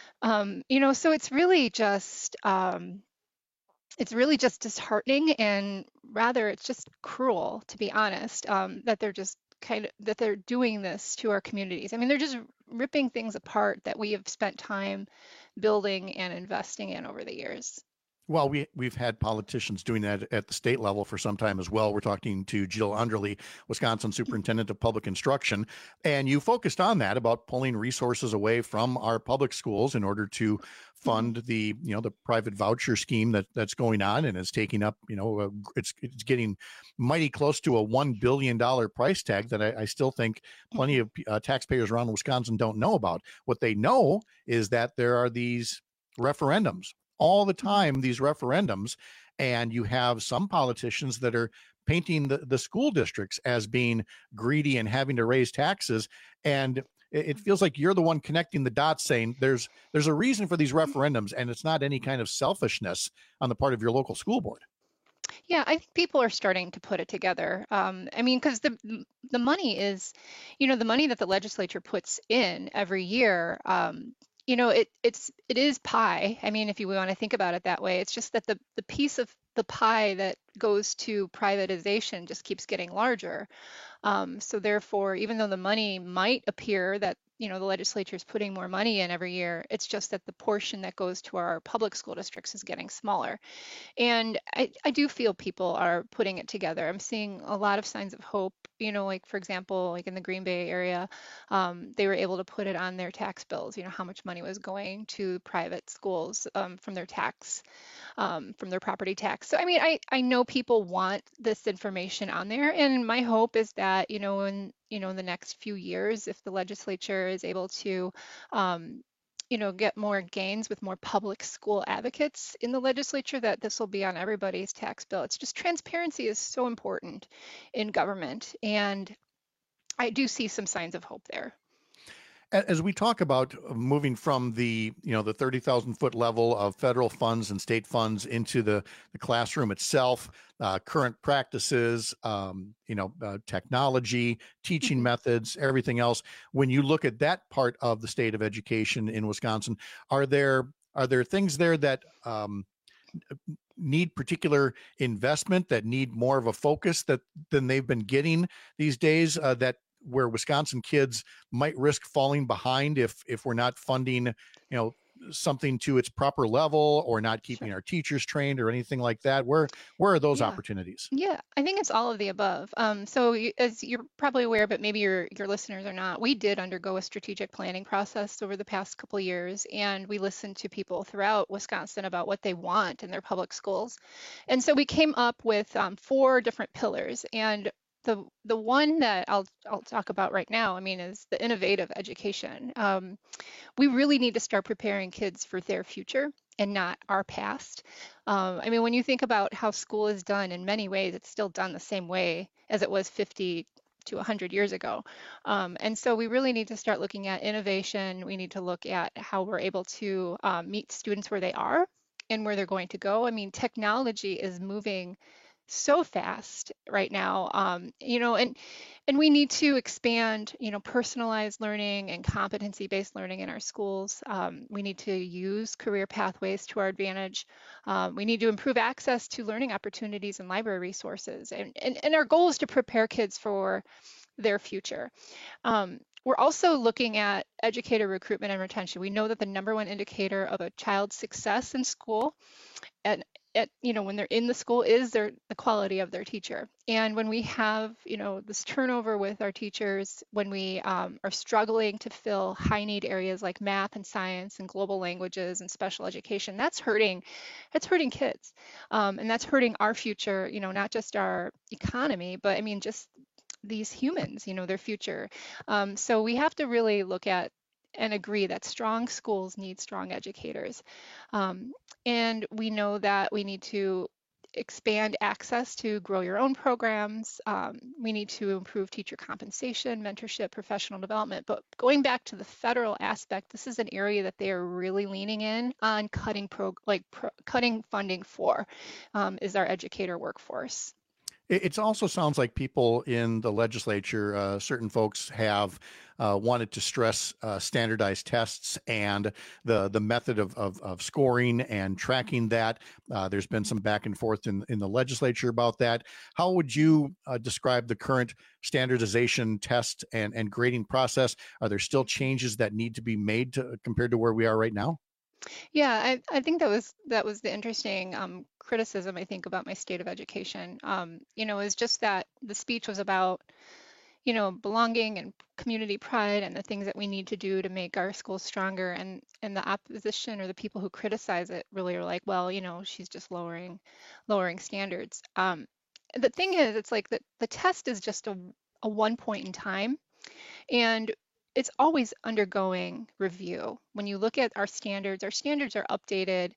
Um, you know, so it's really just um, it's really just disheartening, and rather it's just cruel, to be honest, um, that they're just kind of that they're doing this to our communities. I mean, they're just ripping things apart that we have spent time building and investing in over the years. Well, we, we've had politicians doing that at the state level for some time as well. We're talking to Jill Underly, Wisconsin Superintendent of Public Instruction, and you focused on that about pulling resources away from our public schools in order to fund the, you know, the private voucher scheme that that's going on and is taking up, you know, a, it's it's getting mighty close to a one billion dollars price tag that I, I still think plenty of uh, taxpayers around Wisconsin don't know about. What they know is that there are these referendums all the time, these referendums, and you have some politicians that are painting the, the school districts as being greedy and having to raise taxes. And it, it feels like you're the one connecting the dots, saying there's there's a reason for these referendums, and it's not any kind of selfishness on the part of your local school board. Yeah, I think people are starting to put it together. Um, I mean, because the the money is, you know, the money that the legislature puts in every year. Um, you know, it it's it is pie. I mean, if you want to think about it that way, it's just that the the piece of the pie that goes to privatization just keeps getting larger. Um, so therefore, even though the money might appear that, you know, the legislature is putting more money in every year, it's just that the portion that goes to our public school districts is getting smaller. And I, I do feel people are putting it together. I'm seeing a lot of signs of hope. You know, like, for example, like in the Green Bay area, um, they were able to put it on their tax bills, you know, how much money was going to private schools um, from their tax, um, from their property tax. So, I mean, I, I know people want this information on there. And my hope is that, you know, in, you know, in the next few years, if the legislature is able to, um, you know, get more gains with more public school advocates in the legislature, that this will be on everybody's tax bill. It's just transparency is so important in government. And I do see some signs of hope there. As we talk about moving from the, you know, the thirty thousand foot level of federal funds and state funds into the, the classroom itself, uh, current practices, um, you know, uh, technology, teaching methods, everything else. When you look at that part of the state of education in Wisconsin, are there are there things there that um, need particular investment, that need more of a focus that than they've been getting these days, uh, that where Wisconsin kids might risk falling behind if if we're not funding, you know, something to its proper level, or not keeping our teachers trained or anything like that? Where where are those Yeah. opportunities? Yeah, I think it's all of the above. Um, so you, as you're probably aware, but maybe your your listeners are not, we did undergo a strategic planning process over the past couple of years, and we listened to people throughout Wisconsin about what they want in their public schools. And so we came up with um, four different pillars. And the the one that I'll I'll talk about right now, I mean, is the innovative education. Um, we really need to start preparing kids for their future and not our past. Um, I mean, when you think about how school is done, in many ways, it's still done the same way as it was fifty to one hundred years ago. Um, and so we really need to start looking at innovation. We need to look at how we're able to um, meet students where they are and where they're going to go. I mean, technology is moving so fast right now. Um, you know, and and we need to expand, you know, personalized learning and competency-based learning in our schools. Um, we need to use career pathways to our advantage. Um, we need to improve access to learning opportunities and library resources. And, and, and our goal is to prepare kids for their future. Um, we're also looking at educator recruitment and retention. We know that the number one indicator of a child's success in school and at, you know, when they're in the school is their the quality of their teacher. And when we have, you know, this turnover with our teachers, when we um, are struggling to fill high need areas like math and science and global languages and special education, that's hurting, that's hurting kids. Um, and that's hurting our future, you know, not just our economy, but I mean, just these humans, you know, their future. Um, so we have to really look at and agree that strong schools need strong educators. Um, and we know that we need to expand access to grow your own programs. Um, we need to improve teacher compensation, mentorship, professional development. But going back to the federal aspect, this is an area that they are really leaning in on cutting pro, like pro, cutting funding for, um, is our educator workforce. It also sounds like people in the legislature, uh, certain folks have uh, wanted to stress uh, standardized tests and the the method of, of, of scoring and tracking that. Uh, there's been some back and forth in, in the legislature about that. How would you uh, describe the current standardization test and, and grading process? Are there still changes that need to be made to, compared to where we are right now? Yeah, I, I think that was that was the interesting um, criticism, I think, about my state of education. Um, you know, is just that the speech was about, you know, belonging and community pride and the things that we need to do to make our schools stronger. And and the opposition or the people who criticize it really are like, well, you know, she's just lowering lowering standards. Um, the thing is, it's like the, the test is just a, a one point in time. And it's always undergoing review. When you look at our standards, our standards are updated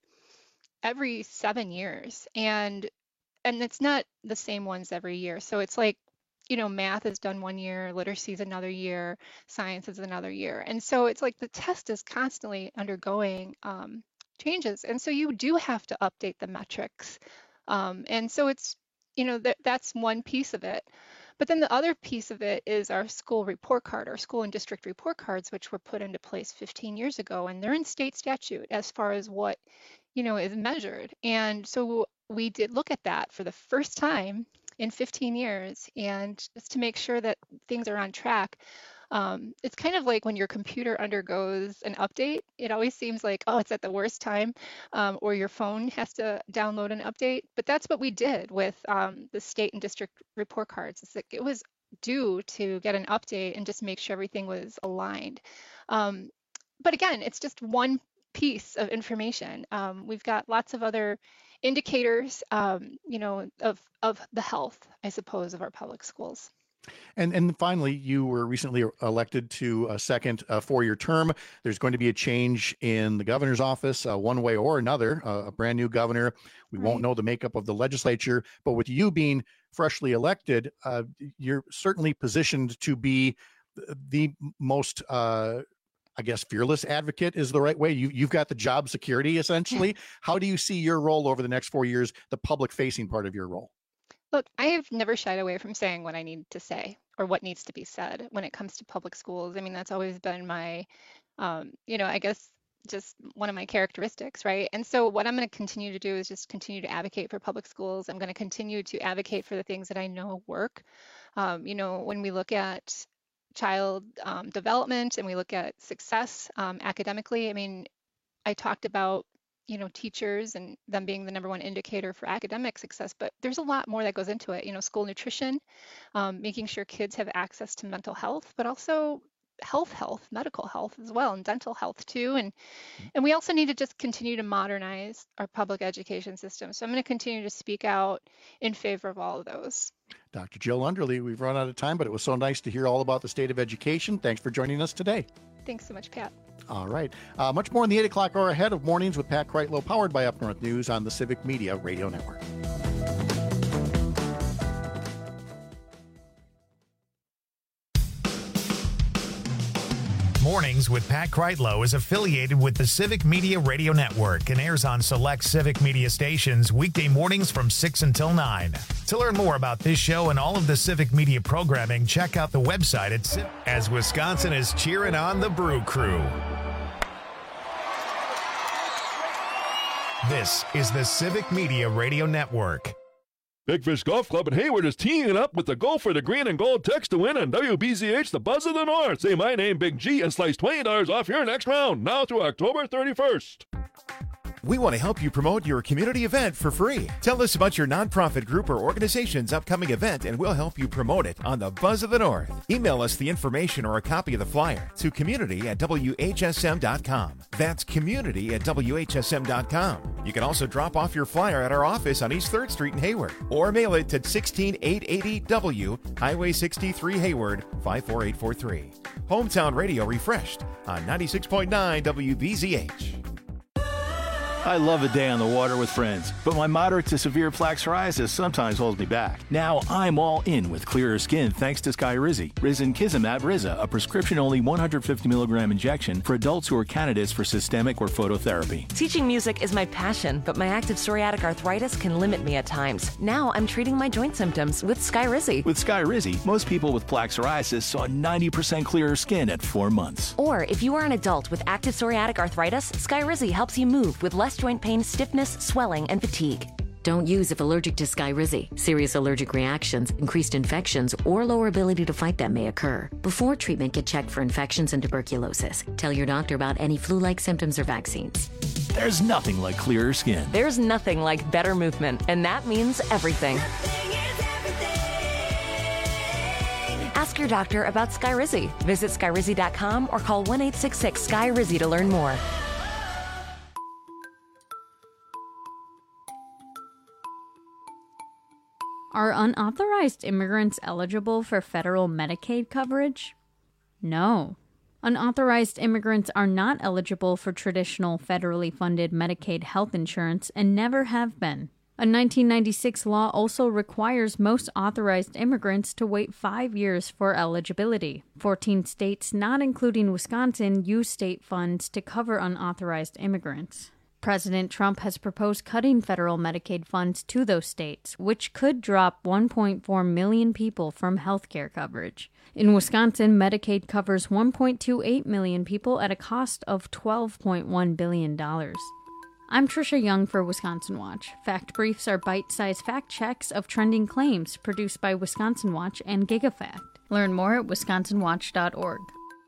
every seven years, and and it's not the same ones every year. So it's like, you know, math is done one year, literacy is another year, science is another year, and so it's like the test is constantly undergoing um, changes, and so you do have to update the metrics, um, and so it's, you know, that that's one piece of it. But then the other piece of it is our school report card, our school and district report cards, which were put into place fifteen years ago, and they're in state statute as far as what, you know, is measured. And so we did look at that for the first time in fifteen years, and just to make sure that things are on track. Um, it's kind of like when your computer undergoes an update, it always seems like, oh, it's at the worst time, um, or your phone has to download an update. But that's what we did with um, the state and district report cards. It's like it was due to get an update and just make sure everything was aligned. Um, but again, it's just one piece of information. Um, we've got lots of other indicators, um, you know, of, of the health, I suppose, of our public schools. And and finally, you were recently elected to a second uh, four-year term. There's going to be a change in the governor's office, uh, one way or another, uh, a brand new governor. We right. won't know the makeup of the legislature, but with you being freshly elected, uh, you're certainly positioned to be the most, uh, I guess, fearless advocate is the right way. You, you've got the job security, essentially. How do you see your role over the next four years, the public-facing part of your role? Look, I have never shied away from saying what I need to say or what needs to be said when it comes to public schools. I mean, that's always been my, um, you know, I guess just one of my characteristics, right? And so what I'm going to continue to do is just continue to advocate for public schools. I'm going to continue to advocate for the things that I know work. Um, you know, when we look at child um, development and we look at success um, academically, I mean, I talked about you know, teachers and them being the number one indicator for academic success, but there's a lot more that goes into it. You know, school nutrition, um, making sure kids have access to mental health, but also health, health, medical health as well, and dental health too. And and we also need to just continue to modernize our public education system. So I'm going to continue to speak out in favor of all of those. Doctor Jill Underly, we've run out of time, but it was so nice to hear all about the state of education. Thanks for joining us today. Thanks so much, Pat. All right. Uh, much more in the eight o'clock hour ahead of Mornings with Pat Kreitlow, powered by Up North News on the Civic Media Radio Network. Mornings with Pat Kreitlow is affiliated with the Civic Media Radio Network and airs on select Civic Media stations weekday mornings from six until nine. To learn more about this show and all of the Civic Media programming, check out the website at Civic. As Wisconsin is cheering on the Brew Crew. This is the Civic Media Radio Network. Big Fish Golf Club in Hayward is teeing it up with the Go for the Green and Gold text to win on W B Z H, the Buzz of the North. Say my name, Big G, and slice twenty dollars off your next round, now through October thirty-first. We want to help you promote your community event for free. Tell us about your nonprofit group or organization's upcoming event, and we'll help you promote it on the Buzz of the North. Email us the information or a copy of the flyer to community at W H S M dot com. That's community at W H S M dot com. You can also drop off your flyer at our office on East third Street in Hayward, or mail it to sixteen eight eighty W, Highway sixty-three, Hayward, five four eight four three. Hometown Radio refreshed on ninety-six point nine W B Z H. I love a day on the water with friends, but my moderate to severe plaque psoriasis sometimes holds me back. Now I'm all in with clearer skin thanks to Skyrizi. Risankizumab Riza, a prescription-only one hundred fifty milligram injection for adults who are candidates for systemic or phototherapy. Teaching music is my passion, but my active psoriatic arthritis can limit me at times. Now I'm treating my joint symptoms with Skyrizi. With Skyrizi, most people with plaque psoriasis saw ninety percent clearer skin at four months. Or if you are an adult with active psoriatic arthritis, Skyrizi helps you move with less joint pain, stiffness, swelling, and fatigue. Don't use if allergic to Skyrizi. Serious allergic reactions, increased infections, or lower ability to fight them may occur. Before treatment, get checked for infections and tuberculosis. Tell your doctor about any flu-like symptoms or vaccines. There's nothing like clearer skin. There's nothing like better movement, and that means everything. Ask your doctor about Skyrizi. Visit Skyrizi dot com or call one eight six six S K Y R I Z I to learn more. Are unauthorized immigrants eligible for federal Medicaid coverage? No. Unauthorized immigrants are not eligible for traditional federally funded Medicaid health insurance and never have been. A nineteen ninety-six law also requires most authorized immigrants to wait five years for eligibility. fourteen states, not including Wisconsin, use state funds to cover unauthorized immigrants. President Trump has proposed cutting federal Medicaid funds to those states, which could drop one point four million people from health care coverage. In Wisconsin, Medicaid covers one point two eight million people at a cost of twelve point one billion dollars. I'm Trisha Young for Wisconsin Watch. Fact Briefs are bite-sized fact checks of trending claims produced by Wisconsin Watch and GigaFact. Learn more at wisconsin watch dot org.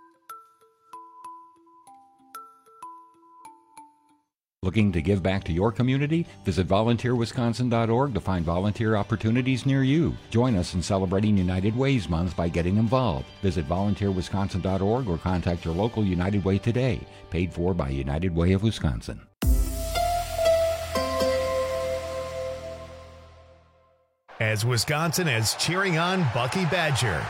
Looking to give back to your community? Visit volunteer wisconsin dot org to find volunteer opportunities near you. Join us in celebrating United Ways Month by getting involved. Visit volunteer wisconsin dot org or contact your local United Way today. Paid for by United Way of Wisconsin. As Wisconsin is cheering on Bucky Badger.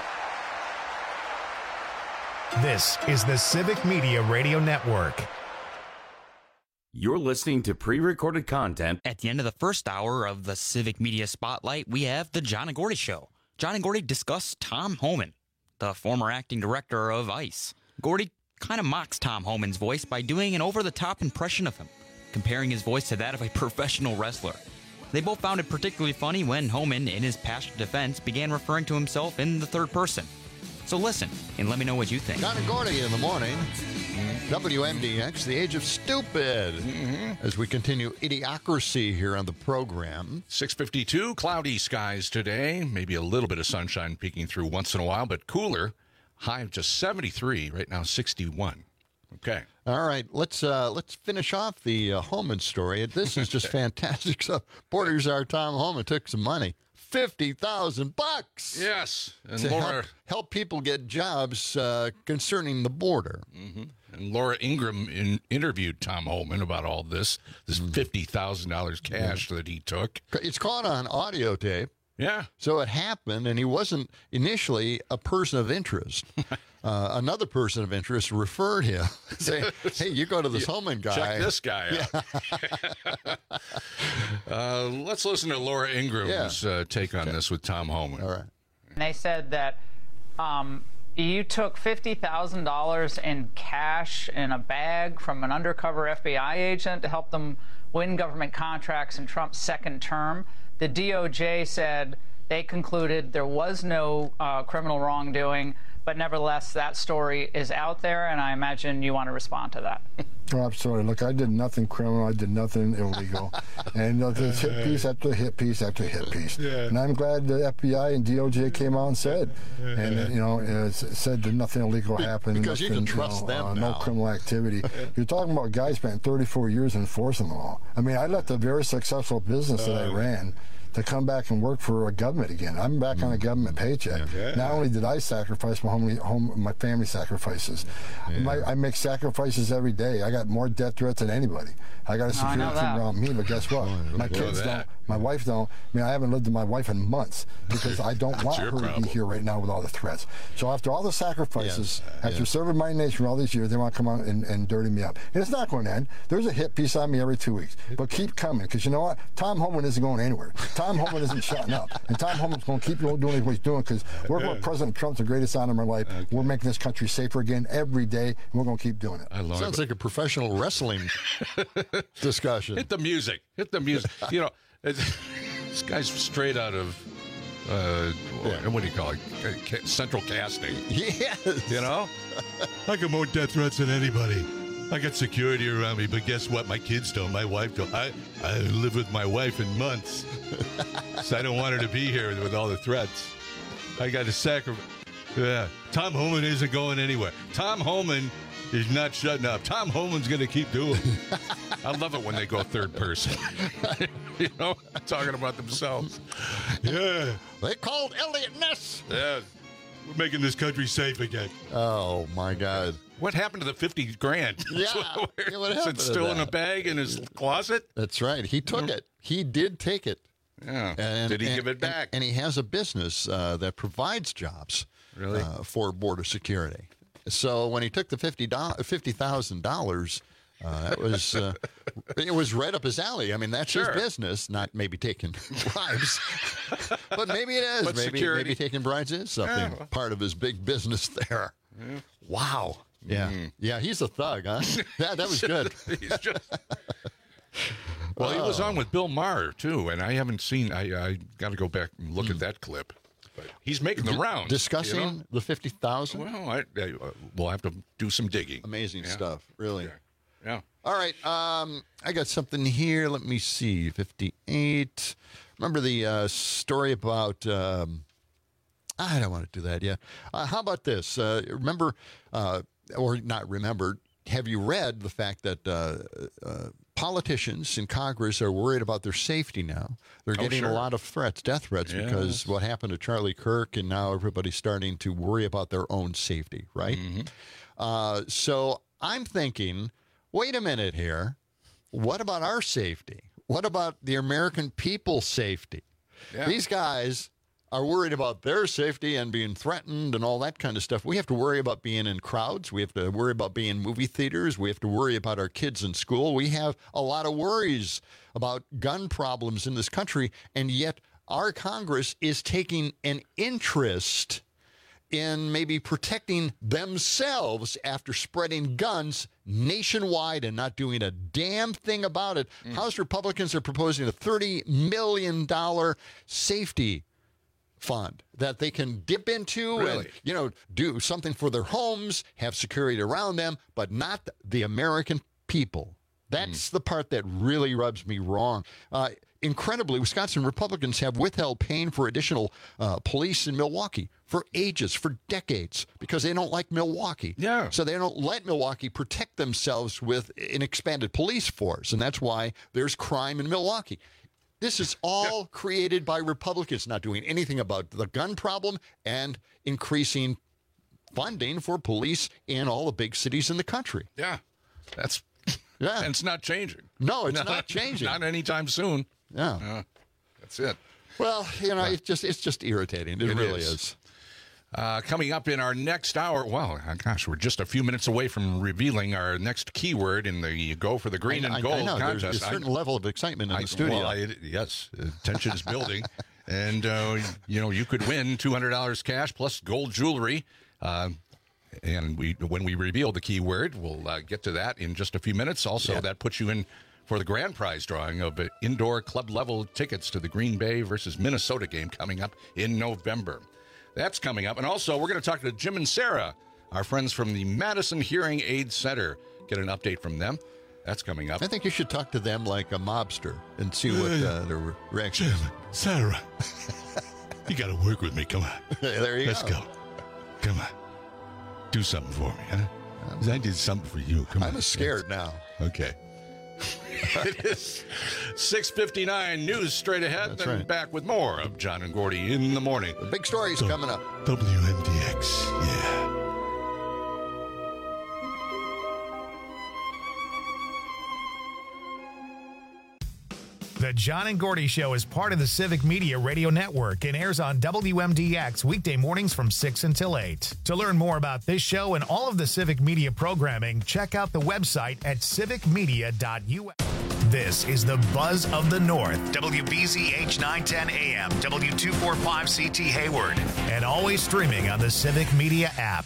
This is the Civic Media Radio Network. You're listening to pre-recorded content. At the end of the first hour of the Civic Media Spotlight, we have the John and Gordy Show. John and Gordy discuss Tom Homan, the former acting director of ICE. Gordy kind of mocks Tom Homan's voice by doing an over-the-top impression of him, comparing his voice to that of a professional wrestler. They both found it particularly funny when Homan, in his passionate defense, began referring to himself in the third person. So listen, and let me know what you think. John and Gordy in the morning. W M D X, the age of stupid. Mm-hmm. As we continue idiocracy here on the program. six fifty-two, cloudy skies today. Maybe a little bit of sunshine peeking through once in a while, but cooler. High of just seventy-three, right now sixty-one. Okay. All right, let's uh, let's finish off the uh, Homan story. This is just fantastic stuff. Borders our Tom Homan took some money. fifty thousand bucks. Yes. And to Laura help, help people get jobs uh, concerning the border. Mm-hmm. And Laura Ingraham in, interviewed Tom Homan about all this, this fifty thousand dollars cash mm-hmm. that he took. It's caught on audio tape. Yeah. So it happened, and he wasn't initially a person of interest. Uh, another person of interest referred him, saying, hey, you go to this yeah, Homan guy. Check this guy out. Yeah. uh, let's listen to Laura Ingram's yeah. uh, take on okay. this with Tom Homan. All right. And they said that um, You took fifty thousand dollars in cash in a bag from an undercover F B I agent to help them win government contracts in Trump's second term. The D O J said they concluded there was no uh, criminal wrongdoing, but nevertheless, that story is out there, and I imagine you want to respond to that. Oh, absolutely. Look, I did nothing criminal. I did nothing illegal. And uh, there's hit piece after hit piece after hit piece. Yeah. And I'm glad the F B I and D O J came out and said, yeah. and, you know, uh, said that nothing illegal happened. Because nothing, you can trust you know, them uh, now. No criminal activity. You're talking about guys spent thirty-four years enforcing the law. I mean, I left a very successful business that I ran to come back and work for a government again. I'm back mm. on a government paycheck. Yeah. Not only did I sacrifice my home, home my family sacrifices, yeah. my, I make sacrifices every day. I got more death threats than anybody. I got a security team around me, but guess what? Oh, my kids don't. My wife don't. I mean, I haven't lived with my wife in months because I don't want her problem. to be here right now with all the threats. So after all the sacrifices, yes. after yes. serving my nation for all these years, they want to come out and, and dirty me up. And it's not going to end. There's a hit piece on me every two weeks. But keep coming, because you know what? Tom Homan isn't going anywhere. Tom Homan isn't shutting up. And Tom Homan's going to keep doing what he's doing, because we're going President Trump's the greatest honor of my life. Okay. We're making this country safer again every day, and we're going to keep doing it. I love Sounds it. like a professional wrestling discussion. Hit the music. Hit the music. You know, it's, this guy's straight out of, uh, yeah. what do you call it? Central casting. Yes. You know? I got more death threats than anybody. I got security around me, but guess what? My kids don't. My wife don't. I, I live with my wife in months. So I don't want her to be here with all the threats. I got to sacrifice. Yeah. Tom Homan isn't going anywhere. Tom Homan is not shutting up. Tom Homan's going to keep doing it. I love it when they go third person. You know, talking about themselves. Yeah. They called Elliot Ness. Yeah. We're making this country safe again. Oh, my God. What happened to the fifty grand? Yeah. yeah what Is it still in a bag in his closet? That's right. He took it. He did take it. Yeah. And, did he and, give it back? And, and he has a business uh, that provides jobs really? uh, for border security. So when he took the fifty thousand dollars, uh, that was uh, it was right up his alley. I mean, that's sure. his business, not maybe taking bribes, but maybe it is. But maybe security. maybe taking bribes is something yeah. part of his big business there. Yeah. Wow. Yeah. Mm-hmm. Yeah. He's a thug, huh? Yeah, that was good. He's just. Well, he was on with Bill Maher too, and I haven't seen. I I got to go back and look mm. at that clip. But he's making the rounds. Discussing you know? the fifty thousand? Well, I, I, uh, we'll have to do some digging. Amazing yeah. stuff, really. Yeah. yeah. All right. Um, I got something here. Let me see. fifty-eight. Remember the uh, story about. Um, I don't want to do that yet. Uh, how about this? Uh, remember, uh, or not remember, have you read the fact that uh, uh, politicians in Congress are worried about their safety now? They're Oh, getting sure. a lot of threats, death threats, Yes. because what happened to Charlie Kirk, and now everybody's starting to worry about their own safety, right? Mm-hmm. Uh, so I'm thinking, wait a minute here. What about our safety? What about the American people's safety? Yeah. These guys are worried about their safety and being threatened and all that kind of stuff. We have to worry about being in crowds. We have to worry about being in movie theaters. We have to worry about our kids in school. We have a lot of worries about gun problems in this country, and yet our Congress is taking an interest in maybe protecting themselves after spreading guns nationwide and not doing a damn thing about it. Mm. House Republicans are proposing a thirty million dollars safety fund that they can dip into Really? and, you know, do something for their homes, have security around them, but not the American people. That's mm. the part that really rubs me wrong. Uh, incredibly, Wisconsin Republicans have withheld paying for additional uh, police in Milwaukee for ages, for decades, because they don't like Milwaukee. Yeah. So they don't let Milwaukee protect themselves with an expanded police force, and that's why there's crime in Milwaukee. This is all created by Republicans not doing anything about the gun problem and increasing funding for police in all the big cities in the country. Yeah. That's yeah. And it's not changing. No, it's not, not changing. Not anytime soon. Yeah. Uh, that's it. Well, you know, it's just it's just irritating. It, It really is. is. Uh, coming up in our next hour, well, gosh, we're just a few minutes away from revealing our next keyword in the Go for the Green I, and I, Gold I know. contest. There's a certain I, level of excitement in I, the studio. Well, I, yes, uh, tension is building. And, uh, you know, you could win two hundred dollars cash plus gold jewelry Uh, and we, when we reveal the keyword, we'll uh, get to that in just a few minutes. Also, yeah. that puts you in for the grand prize drawing of uh, indoor club-level tickets to the Green Bay versus Minnesota game coming up in November. That's coming up. And also, we're going to talk to Jim and Sarah, our friends from the Madison Hearing Aid Center. Get an update from them. That's coming up. I think you should talk to them like a mobster and see what uh, their reaction is. Sarah, you got to work with me. Come on. There you Let's go. go. Come on. Do something for me, huh? 'Cause I did something for you. Come I'm on. scared now. Okay. It is six fifty-nine. News straight ahead. That's then right. back with more of John and Gordy in the morning. The big story's so, coming up. W M D X. Yeah. The John and Gordy Show is part of the Civic Media Radio Network and airs on W M D X weekday mornings from six until eight. To learn more about this show and all of the Civic Media programming, check out the website at civic media dot u s. This is the Buzz of the North, W B Z H nine ten A M, W two forty-five C T Hayward, and always streaming on the Civic Media app.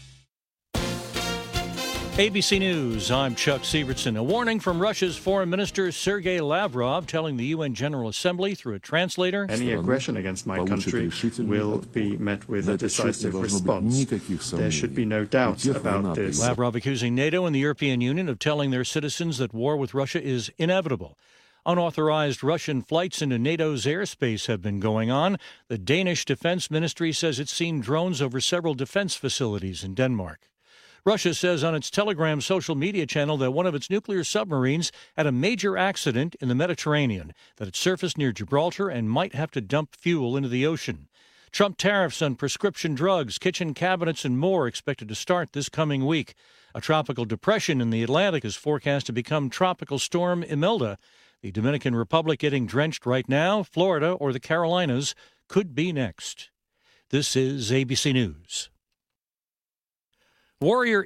A B C News, I'm Chuck Sievertson. A warning from Russia's Foreign Minister Sergei Lavrov telling the U N General Assembly through a translator, any aggression against my country will be met with a decisive response. There should be no doubt about this. Lavrov accusing NATO and the European Union of telling their citizens that war with Russia is inevitable. Unauthorized Russian flights into NATO's airspace have been going on. The Danish Defense Ministry says it's seen drones over several defense facilities in Denmark. Russia says on its Telegram social media channel that one of its nuclear submarines had a major accident in the Mediterranean, that it surfaced near Gibraltar and might have to dump fuel into the ocean. Trump tariffs on prescription drugs, kitchen cabinets, and more expected to start this coming week. A tropical depression in the Atlantic is forecast to become Tropical Storm Imelda. The Dominican Republic getting drenched right now. Florida or the Carolinas could be next. This is A B C News. Warrior